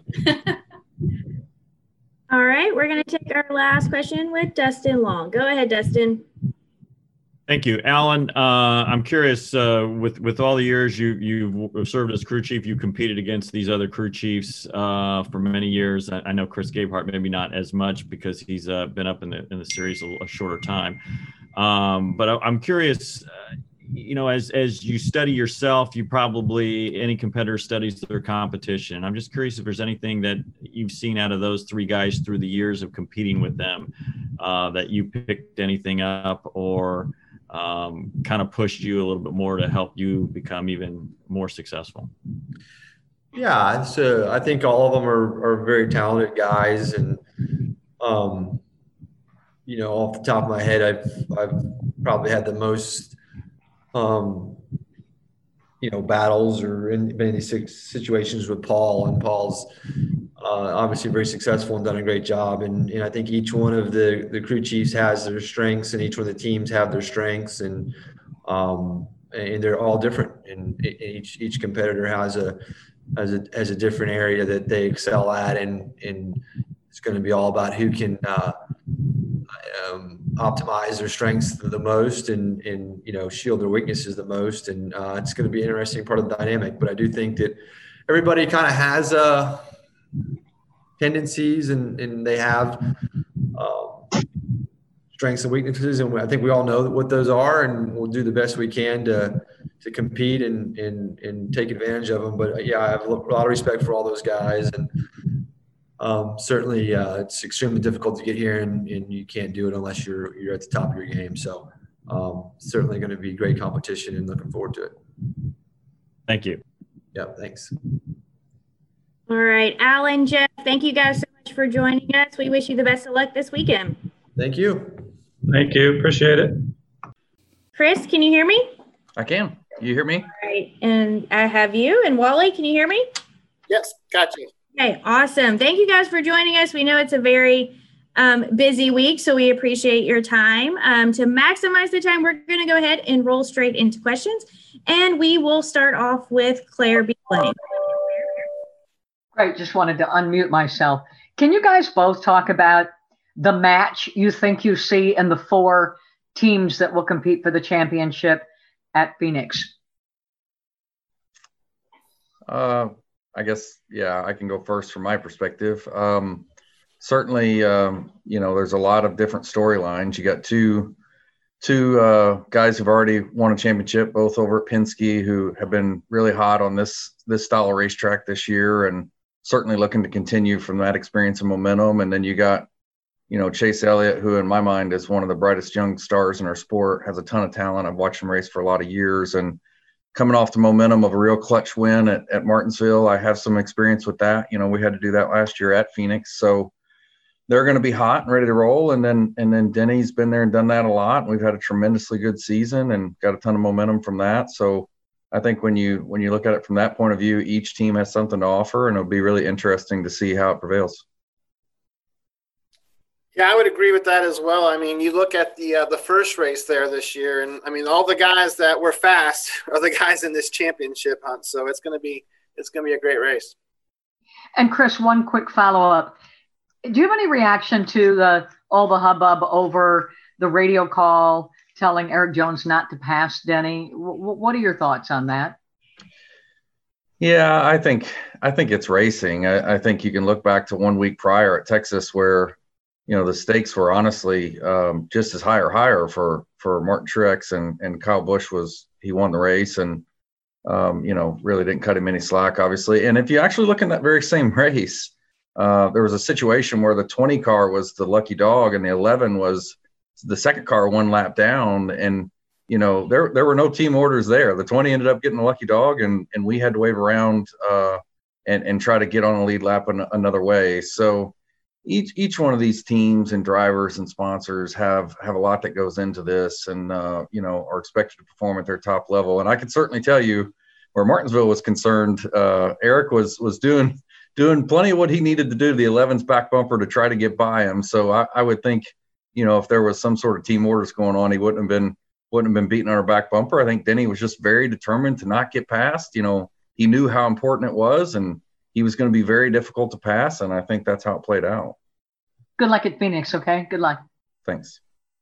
[SPEAKER 2] All right, we're going to take our last question with Dustin Long. Go ahead, Dustin.
[SPEAKER 7] Thank you, Alan. Uh, I'm curious, uh, with with all the years you you've served as crew chief, you competed against these other crew chiefs uh, for many years. I, I know Chris Gabehart maybe not as much because he's uh, been up in the in the series a, a shorter time. Um, but I, I'm curious, uh, you know, as as you study yourself, you probably any competitor studies their competition. I'm just curious if there's anything that you've seen out of those three guys through the years of competing with them uh, that you picked anything up or um, kind of pushed you a little bit more to help you become even more successful.
[SPEAKER 12] Yeah, it's, uh, I think all of them are, are very talented guys, and um, you know, off the top of my head, I've I've probably had the most um, you know battles or in, been in these situations with Paul, and Paul's uh, obviously very successful and done a great job. And, and I think each one of the the crew chiefs has their strengths, and each one of the teams have their strengths, and um, and they're all different. And each each competitor has a has a has a different area that they excel at, and and it's going to be all about who can uh, um, optimize their strengths the most, and and you know shield their weaknesses the most. And uh, it's going to be an interesting part of the dynamic. But I do think that everybody kind of has uh, tendencies, and and they have um, strengths and weaknesses, and I think we all know what those are, and we'll do the best we can to to compete and and and take advantage of them. But yeah, I have a lot of respect for all those guys, and um, certainly uh, it's extremely difficult to get here, and, and you can't do it unless you're you're at the top of your game. So um, certainly going to be great competition, and looking forward to it.
[SPEAKER 7] Thank you.
[SPEAKER 12] Yeah, thanks.
[SPEAKER 2] All right, Alan, Jeff, thank you guys so much for joining us. We wish you the best of luck this weekend.
[SPEAKER 12] Thank you.
[SPEAKER 13] Thank you. Appreciate it.
[SPEAKER 2] Chris, can you hear me?
[SPEAKER 15] I can. You hear me?
[SPEAKER 2] All right, and I have you. And Wally, can you hear me?
[SPEAKER 16] Yes, got you.
[SPEAKER 2] Okay, awesome. Thank you guys for joining us. We know it's a very um, busy week, so we appreciate your time. Um, to maximize the time, we're going to go ahead and roll straight into questions, and we will start off with Claire B. Fleming.
[SPEAKER 6] Great. Just wanted to unmute myself. Can you guys both talk about the match you think you see in the four teams that will compete for the championship at Phoenix?
[SPEAKER 15] Uh, I guess, yeah, I can go first from my perspective. Um,
[SPEAKER 12] certainly, um, you know, there's a lot of different storylines. You got two two uh, guys who've already won a championship, both over at Penske, who have been really hot on this this style of racetrack this year, and certainly looking to continue from that experience and momentum. And then you got, you know, Chase Elliott, who in my mind is one of the brightest young stars in our sport, has a ton of talent. I've watched him race for a lot of years, and coming off the momentum of a real clutch win at, at Martinsville, I have some experience with that. You know, we had to do that last year at Phoenix. So they're going to be hot and ready to roll. And then, and then Denny's been there and done that a lot. And we've had a tremendously good season and got a ton of momentum from that. So I think when you, when you look at it from that point of view, each team has something to offer, and it'll be really interesting to see how it prevails.
[SPEAKER 16] Yeah, I would agree with that as well. I mean, you look at the uh, the first race there this year, and I mean, all the guys that were fast are the guys in this championship hunt. So it's going to be it's going to be a great race.
[SPEAKER 6] And Chris, one quick follow up: do you have any reaction to the all the hubbub over the radio call telling Erik Jones not to pass Denny? W- what are your thoughts on that?
[SPEAKER 12] Yeah, I think I think it's racing. I, I think you can look back to one week prior at Texas where, you know, the stakes were honestly um, just as high or higher for, for Martin Truex, and, and Kyle Busch was, he won the race, and, um, you know, really didn't cut him any slack, obviously. And if you actually look in that very same race, uh, there was a situation where the twenty car was the lucky dog and the eleven was the second car one lap down. And, you know, there, there were no team orders there. The twenty ended up getting the lucky dog, and, and we had to wave around uh, and, and try to get on a lead lap an, another way. So, Each each one of these teams and drivers and sponsors have have a lot that goes into this, and uh, you know, are expected to perform at their top level. And I can certainly tell you, where Martinsville was concerned, uh, Erik was was doing doing plenty of what he needed to do to the eleven's back bumper to try to get by him. So I, I would think, you know, if there was some sort of team orders going on, he wouldn't have been wouldn't have been beating on our back bumper. I think Denny was just very determined to not get past. You know, he knew how important it was, and he was going to be very difficult to pass, and I think that's how it played out.
[SPEAKER 6] Good luck at Phoenix, okay? Good luck.
[SPEAKER 12] Thanks.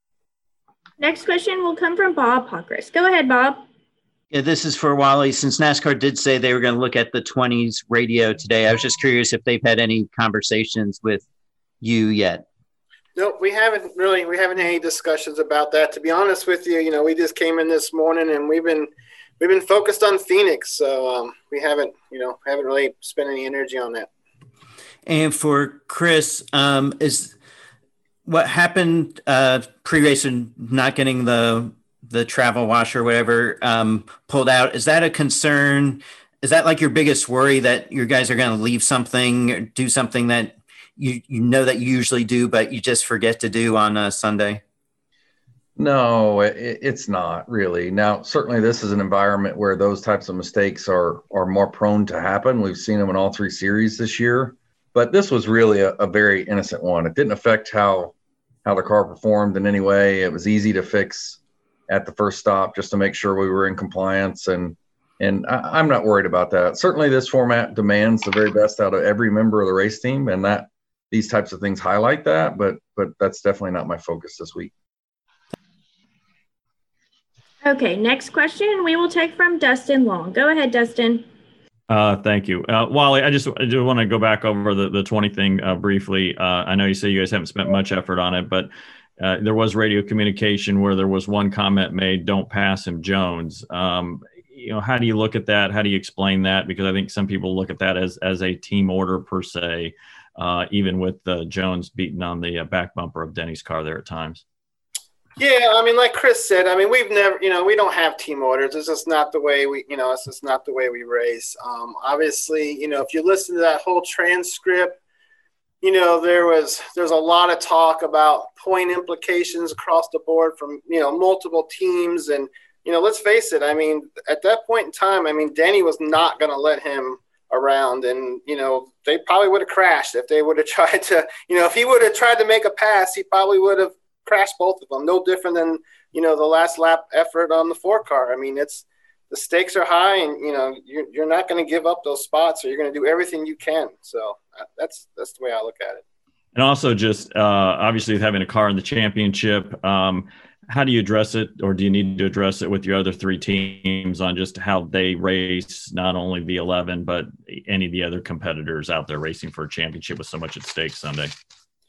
[SPEAKER 2] Next question will come from Bob Pockrass. Go ahead, Bob.
[SPEAKER 11] Yeah, this is for Wally. Since NASCAR did say they were going to look at the twenties radio today, I was just curious if they've had any conversations with you yet.
[SPEAKER 16] No, we haven't really. We haven't had any discussions about that. To be honest with you, you know, we just came in this morning, and we've been we've been focused on Phoenix, so um, we haven't, you know, haven't really spent any energy on that.
[SPEAKER 11] And for Chris, um, is what happened uh, pre-race and not getting the the travel washer or whatever um, pulled out? Is that a concern? Is that like your biggest worry, that your guys are going to leave something or do something that you you know that you usually do, but you just forget to do on a Sunday?
[SPEAKER 12] No, it, it's not really. Now, certainly this is an environment where those types of mistakes are are more prone to happen. We've seen them in all three series this year. But this was really a, a very innocent one. It didn't affect how how the car performed in any way. It was easy to fix at the first stop just to make sure we were in compliance. And and I, I'm not worried about that. Certainly this format demands the very best out of every member of the race team, and that these types of things highlight that. But but that's definitely not my focus this week.
[SPEAKER 2] Okay, next question we will take from Dustin Long. Go ahead, Dustin.
[SPEAKER 7] Uh, thank you. Uh, Wally, I just I do want to go back over the, the twenty thing uh, briefly. Uh, I know you say you guys haven't spent much effort on it, but uh, there was radio communication where there was one comment made, "Don't pass him, Jones." Um, you know, how do you look at that? How do you explain that? Because I think some people look at that as as a team order per se, uh, even with uh, Jones beating on the uh, back bumper of Denny's car there at times.
[SPEAKER 16] Yeah, I mean, like Chris said, I mean, we've never, you know, we don't have team orders. It's just not the way we, you know, it's just not the way we race. Um, obviously, you know, if you listen to that whole transcript, you know, there was, there's a lot of talk about point implications across the board from, you know, multiple teams. And, you know, let's face it, I mean, at that point in time, I mean, Denny was not going to let him around, and, you know, they probably would have crashed if they would have tried to, you know, if he would have tried to make a pass, he probably would have crashed both of them. No different than, you know, the last lap effort on the four car. I mean, it's, the stakes are high, and, you know, you're, you're not going to give up those spots, or you're going to do everything you can. So that's, that's the way I look at it.
[SPEAKER 7] And also just uh, obviously having a car in the championship, um, how do you address it, or do you need to address it with your other three teams on just how they race, not only the eleven, but any of the other competitors out there racing for a championship with so much at stake Sunday?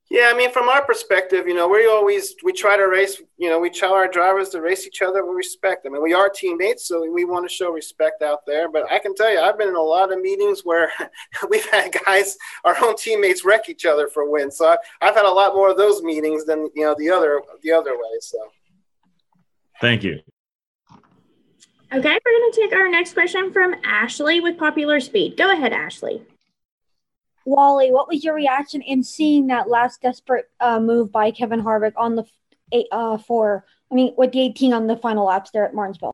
[SPEAKER 16] Yeah, I mean, from our perspective, you know, we always we try to race. You know, we tell our drivers to race each other with respect. I mean, we are teammates, so we want to show respect out there. But I can tell you, I've been in a lot of meetings where we've had guys, our own teammates, wreck each other for wins. So I, I've had a lot more of those meetings than you know the other the other way. So,
[SPEAKER 7] thank you.
[SPEAKER 2] Okay, we're going to take our next question from Ashley with Popular Speed. Go ahead, Ashley.
[SPEAKER 17] Wally, what was your reaction in seeing that last desperate uh, move by Kevin Harvick on the eight, uh, four, I mean, with the eighteen on the final laps there at Martinsville?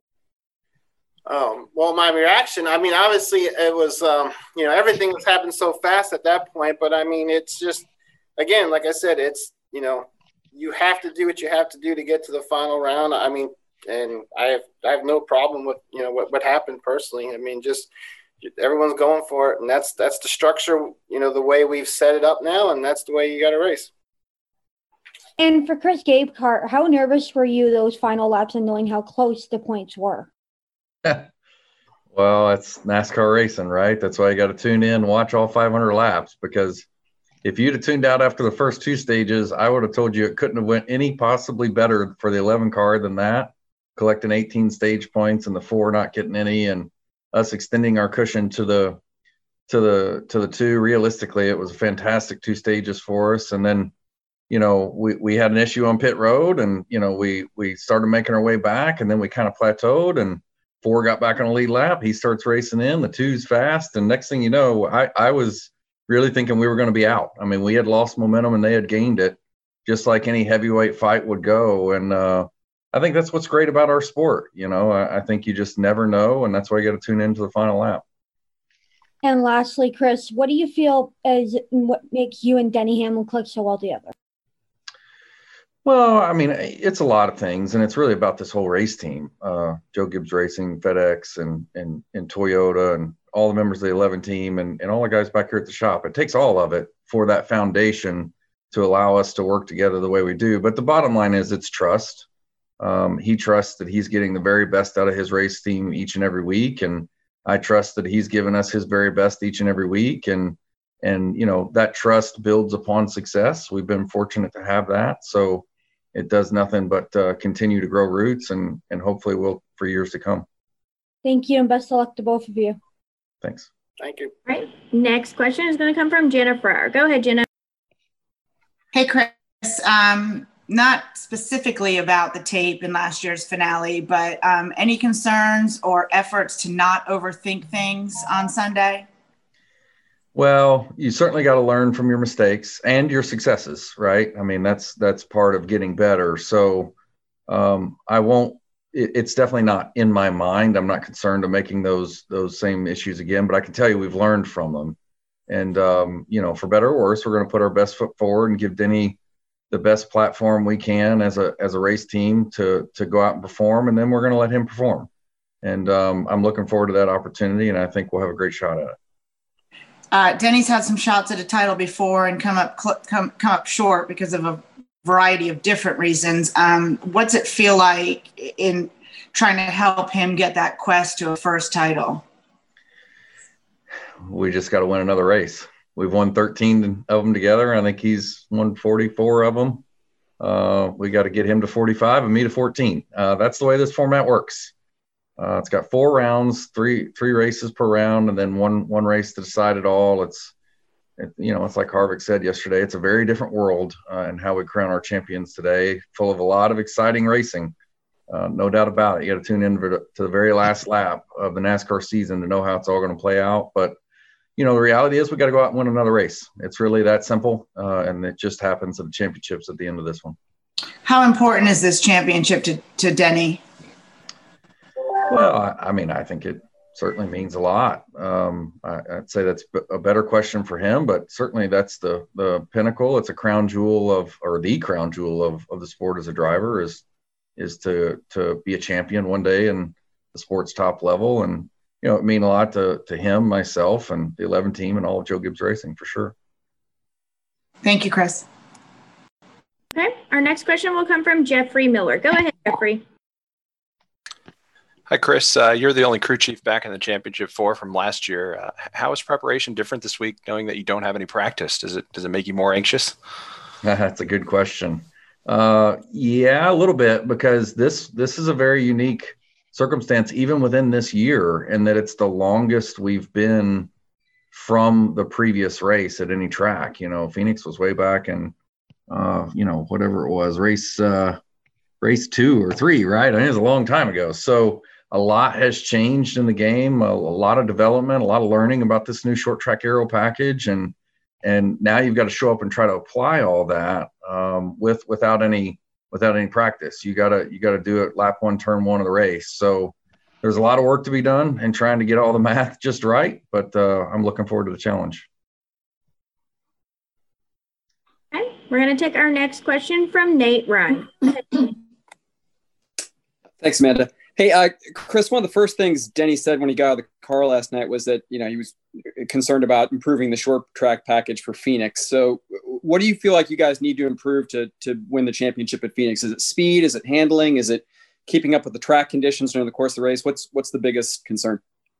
[SPEAKER 16] Um, well, my reaction, I mean, obviously it was, um, you know, everything was happening so fast at that point. But, I mean, it's just, again, like I said, it's, you know, you have to do what you have to do to get to the final round. I mean, and I have, I have no problem with, you know, what, what happened personally. I mean, just – everyone's going for it, and that's that's the structure, you know, the way we've set it up now, and that's the way you got to race.
[SPEAKER 17] And for Chris Gabehart, how nervous were you those final laps and knowing how close the points were?
[SPEAKER 12] Well, it's NASCAR racing, right? That's why you got to tune in and watch all five hundred laps, because if you'd have tuned out after the first two stages, I would have told you it couldn't have went any possibly better for the eleven car than that, collecting eighteen stage points and the four not getting any, and us extending our cushion to the to the to the two. Realistically, it was a fantastic two stages for us. And then, you know, we, we had an issue on pit road, and, you know, we we started making our way back, and then we kind of plateaued, and four got back on a lead lap. He starts racing in, the two's fast, and next thing you know, I, I was really thinking we were going to be out. I mean, we had lost momentum and they had gained it, just like any heavyweight fight would go. And uh I think that's what's great about our sport. You know, I, I think you just never know, and that's why you got to tune into the final lap.
[SPEAKER 17] And lastly, Chris, what do you feel is what makes you and Denny Hamlin click so well together?
[SPEAKER 12] Well, I mean, it's a lot of things, and it's really about this whole race team. Uh, Joe Gibbs Racing, FedEx, and and and Toyota, and all the members of the eleven team, and, and all the guys back here at the shop. It takes all of it for that foundation to allow us to work together the way we do. But the bottom line is it's trust. Um, he trusts that he's getting the very best out of his race team each and every week. And I trust that he's given us his very best each and every week. And, and, you know, that trust builds upon success. We've been fortunate to have that. So it does nothing but uh, continue to grow roots, and, and hopefully will for years to come.
[SPEAKER 17] Thank you, and best of luck to both of you.
[SPEAKER 12] Thanks.
[SPEAKER 16] Thank you.
[SPEAKER 2] All right. Next question is going to come from Jennifer. Go ahead, Jenna.
[SPEAKER 4] Hey, Chris. Um, Not specifically about the tape in last year's finale, but um, any concerns or efforts to not overthink things on Sunday?
[SPEAKER 12] Well, you certainly got to learn from your mistakes and your successes, right? I mean, that's that's part of getting better. So um, I won't. It, it's definitely not in my mind. I'm not concerned of making those those same issues again. But I can tell you, we've learned from them, and um, you know, for better or worse, we're going to put our best foot forward and give Denny the best platform we can as a as a race team to to go out and perform, and then we're going to let him perform. And um, I'm looking forward to that opportunity, and I think we'll have a great shot at it.
[SPEAKER 4] Uh, Denny's had some shots at a title before and come up cl- come come up short because of a variety of different reasons. Um, what's it feel like in trying to help him get that quest to a first title?
[SPEAKER 12] We just got to win another race. We've won thirteen of them together. I think he's won forty-four of them. Uh, we got to get him to forty-five and me to fourteen. Uh, that's the way this format works. Uh, it's got four rounds, three three races per round, and then one one race to decide it all. It's, it, you know, it's like Harvick said yesterday. It's a very different world uh, in how we crown our champions today, full of a lot of exciting racing. Uh, no doubt about it. You got to tune in to the very last lap of the NASCAR season to know how it's all going to play out. But you know, the reality is we got to go out and win another race. It's really that simple, uh, and it just happens at the championships at the end of this one.
[SPEAKER 4] How important is this championship to, to Denny?
[SPEAKER 12] Well, I, I mean, I think it certainly means a lot. Um, I, I'd say that's a better question for him, but certainly that's the the pinnacle. It's a crown jewel of, or the crown jewel of, of the sport as a driver is is to to be a champion one day in the sport's top level. And you know, it mean a lot to to him, myself, and the eleven team, and all of Joe Gibbs Racing for sure.
[SPEAKER 4] Thank you, Chris.
[SPEAKER 2] Okay, our next question will come from Jeffrey Miller. Go ahead, Jeffrey.
[SPEAKER 18] Hi, Chris. Uh, you're the only crew chief back in the championship four from last year. Uh, how is preparation different this week, knowing that you don't have any practice? Does it does it make you more anxious?
[SPEAKER 12] That's a good question. Uh, yeah, a little bit, because this this is a very unique circumstance, even within this year, in that it's the longest we've been from the previous race at any track. You know, Phoenix was way back in, uh, you know, whatever it was, race uh, race two or three, right? I mean, it was a long time ago. So a lot has changed in the game, a, a lot of development, a lot of learning about this new short track aero package, and and now you've got to show up and try to apply all that um, with without any without any practice. You gotta you gotta do it lap one, turn one of the race. So there's a lot of work to be done and trying to get all the math just right. But uh, I'm looking forward to the challenge.
[SPEAKER 2] Okay, we're gonna take our next question from Nate Ryan.
[SPEAKER 19] Thanks, Amanda. Hey, uh, Chris, one of the first things Denny said when he got out of the car last night was that, you know, he was concerned about improving the short track package for Phoenix. So what do you feel like you guys need to improve to to win the championship at Phoenix? Is it speed? Is it handling? Is it keeping up with the track conditions during the course of the race? What's what's the biggest concern?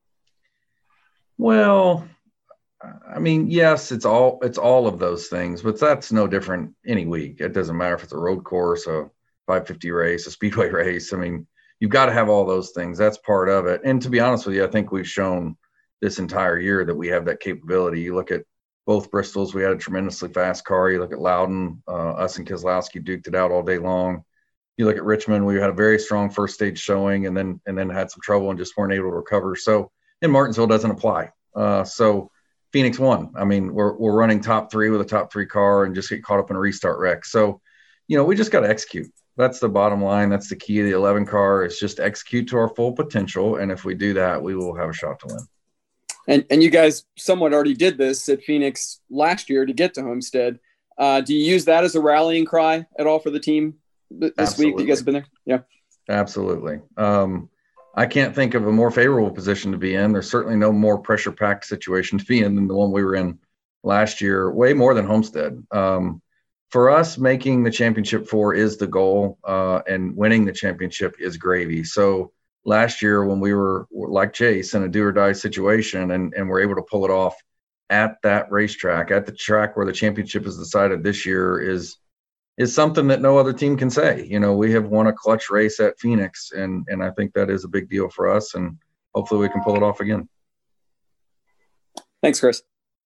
[SPEAKER 12] Well, I mean, yes, it's all it's all of those things, but that's no different any week. It doesn't matter if it's a road course, a five fifty race, a speedway race. I mean, you've got to have all those things. That's part of it. And to be honest with you, I think we've shown this entire year that we have that capability. You look at both Bristols, we had a tremendously fast car. You look at Loudon, uh, us and Keselowski duked it out all day long. You look at Richmond, we had a very strong first stage showing, and then and then had some trouble and just weren't able to recover. So in Martinsville doesn't apply. Uh, so Phoenix won. I mean, we're we're running top three with a top three car and just get caught up in a restart wreck. So, you know, we just got to execute. That's the bottom line. That's the key of the eleven car, is just execute to our full potential. And if we do that, we will have a shot to win.
[SPEAKER 19] And and you guys somewhat already did this at Phoenix last year to get to Homestead. Uh, do you use that as a rallying cry at all for the team this
[SPEAKER 12] Absolutely.
[SPEAKER 19] week that you guys have been there? Yeah.
[SPEAKER 12] Absolutely. Um, I can't think of a more favorable position to be in. There's certainly no more pressure packed situation to be in than the one we were in last year, way more than Homestead. Um, For us, making the championship four is the goal, uh, and winning the championship is gravy. So last year, when we were like Chase in a do or die situation, and, and we're able to pull it off at that racetrack, at the track where the championship is decided this year, is is something that no other team can say. You know, we have won a clutch race at Phoenix, and and I think that is a big deal for us, and hopefully we can pull it off again.
[SPEAKER 19] Thanks, Chris.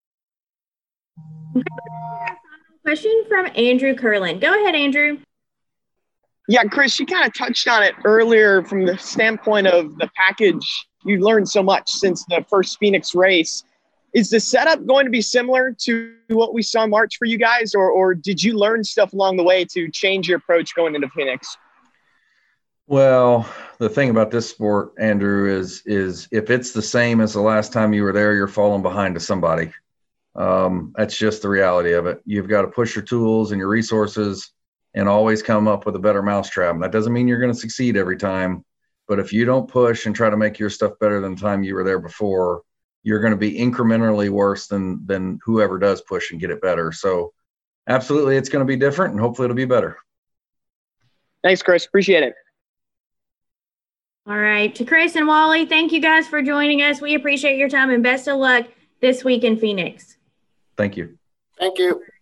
[SPEAKER 2] Question from Andrew Curlin. Go ahead, Andrew.
[SPEAKER 20] Yeah, Chris, you kind of touched on it earlier from the standpoint of the package. You learned so much since the first Phoenix race. Is the setup going to be similar to what we saw in March for you guys, or, or did you learn stuff along the way to change your approach going into Phoenix?
[SPEAKER 12] Well, the thing about this sport, Andrew, is is if it's the same as the last time you were there, you're falling behind to somebody. Um, that's just the reality of it. You've got to push your tools and your resources and always come up with a better mousetrap. That doesn't mean you're going to succeed every time, but if you don't push and try to make your stuff better than the time you were there before, you're going to be incrementally worse than than whoever does push and get it better. So absolutely, it's going to be different, and hopefully it'll be better.
[SPEAKER 20] Thanks, Chris. Appreciate it.
[SPEAKER 2] All right. To Chris and Wally, thank you guys for joining us. We appreciate your time, and best of luck this week in Phoenix.
[SPEAKER 12] Thank you.
[SPEAKER 16] Thank you.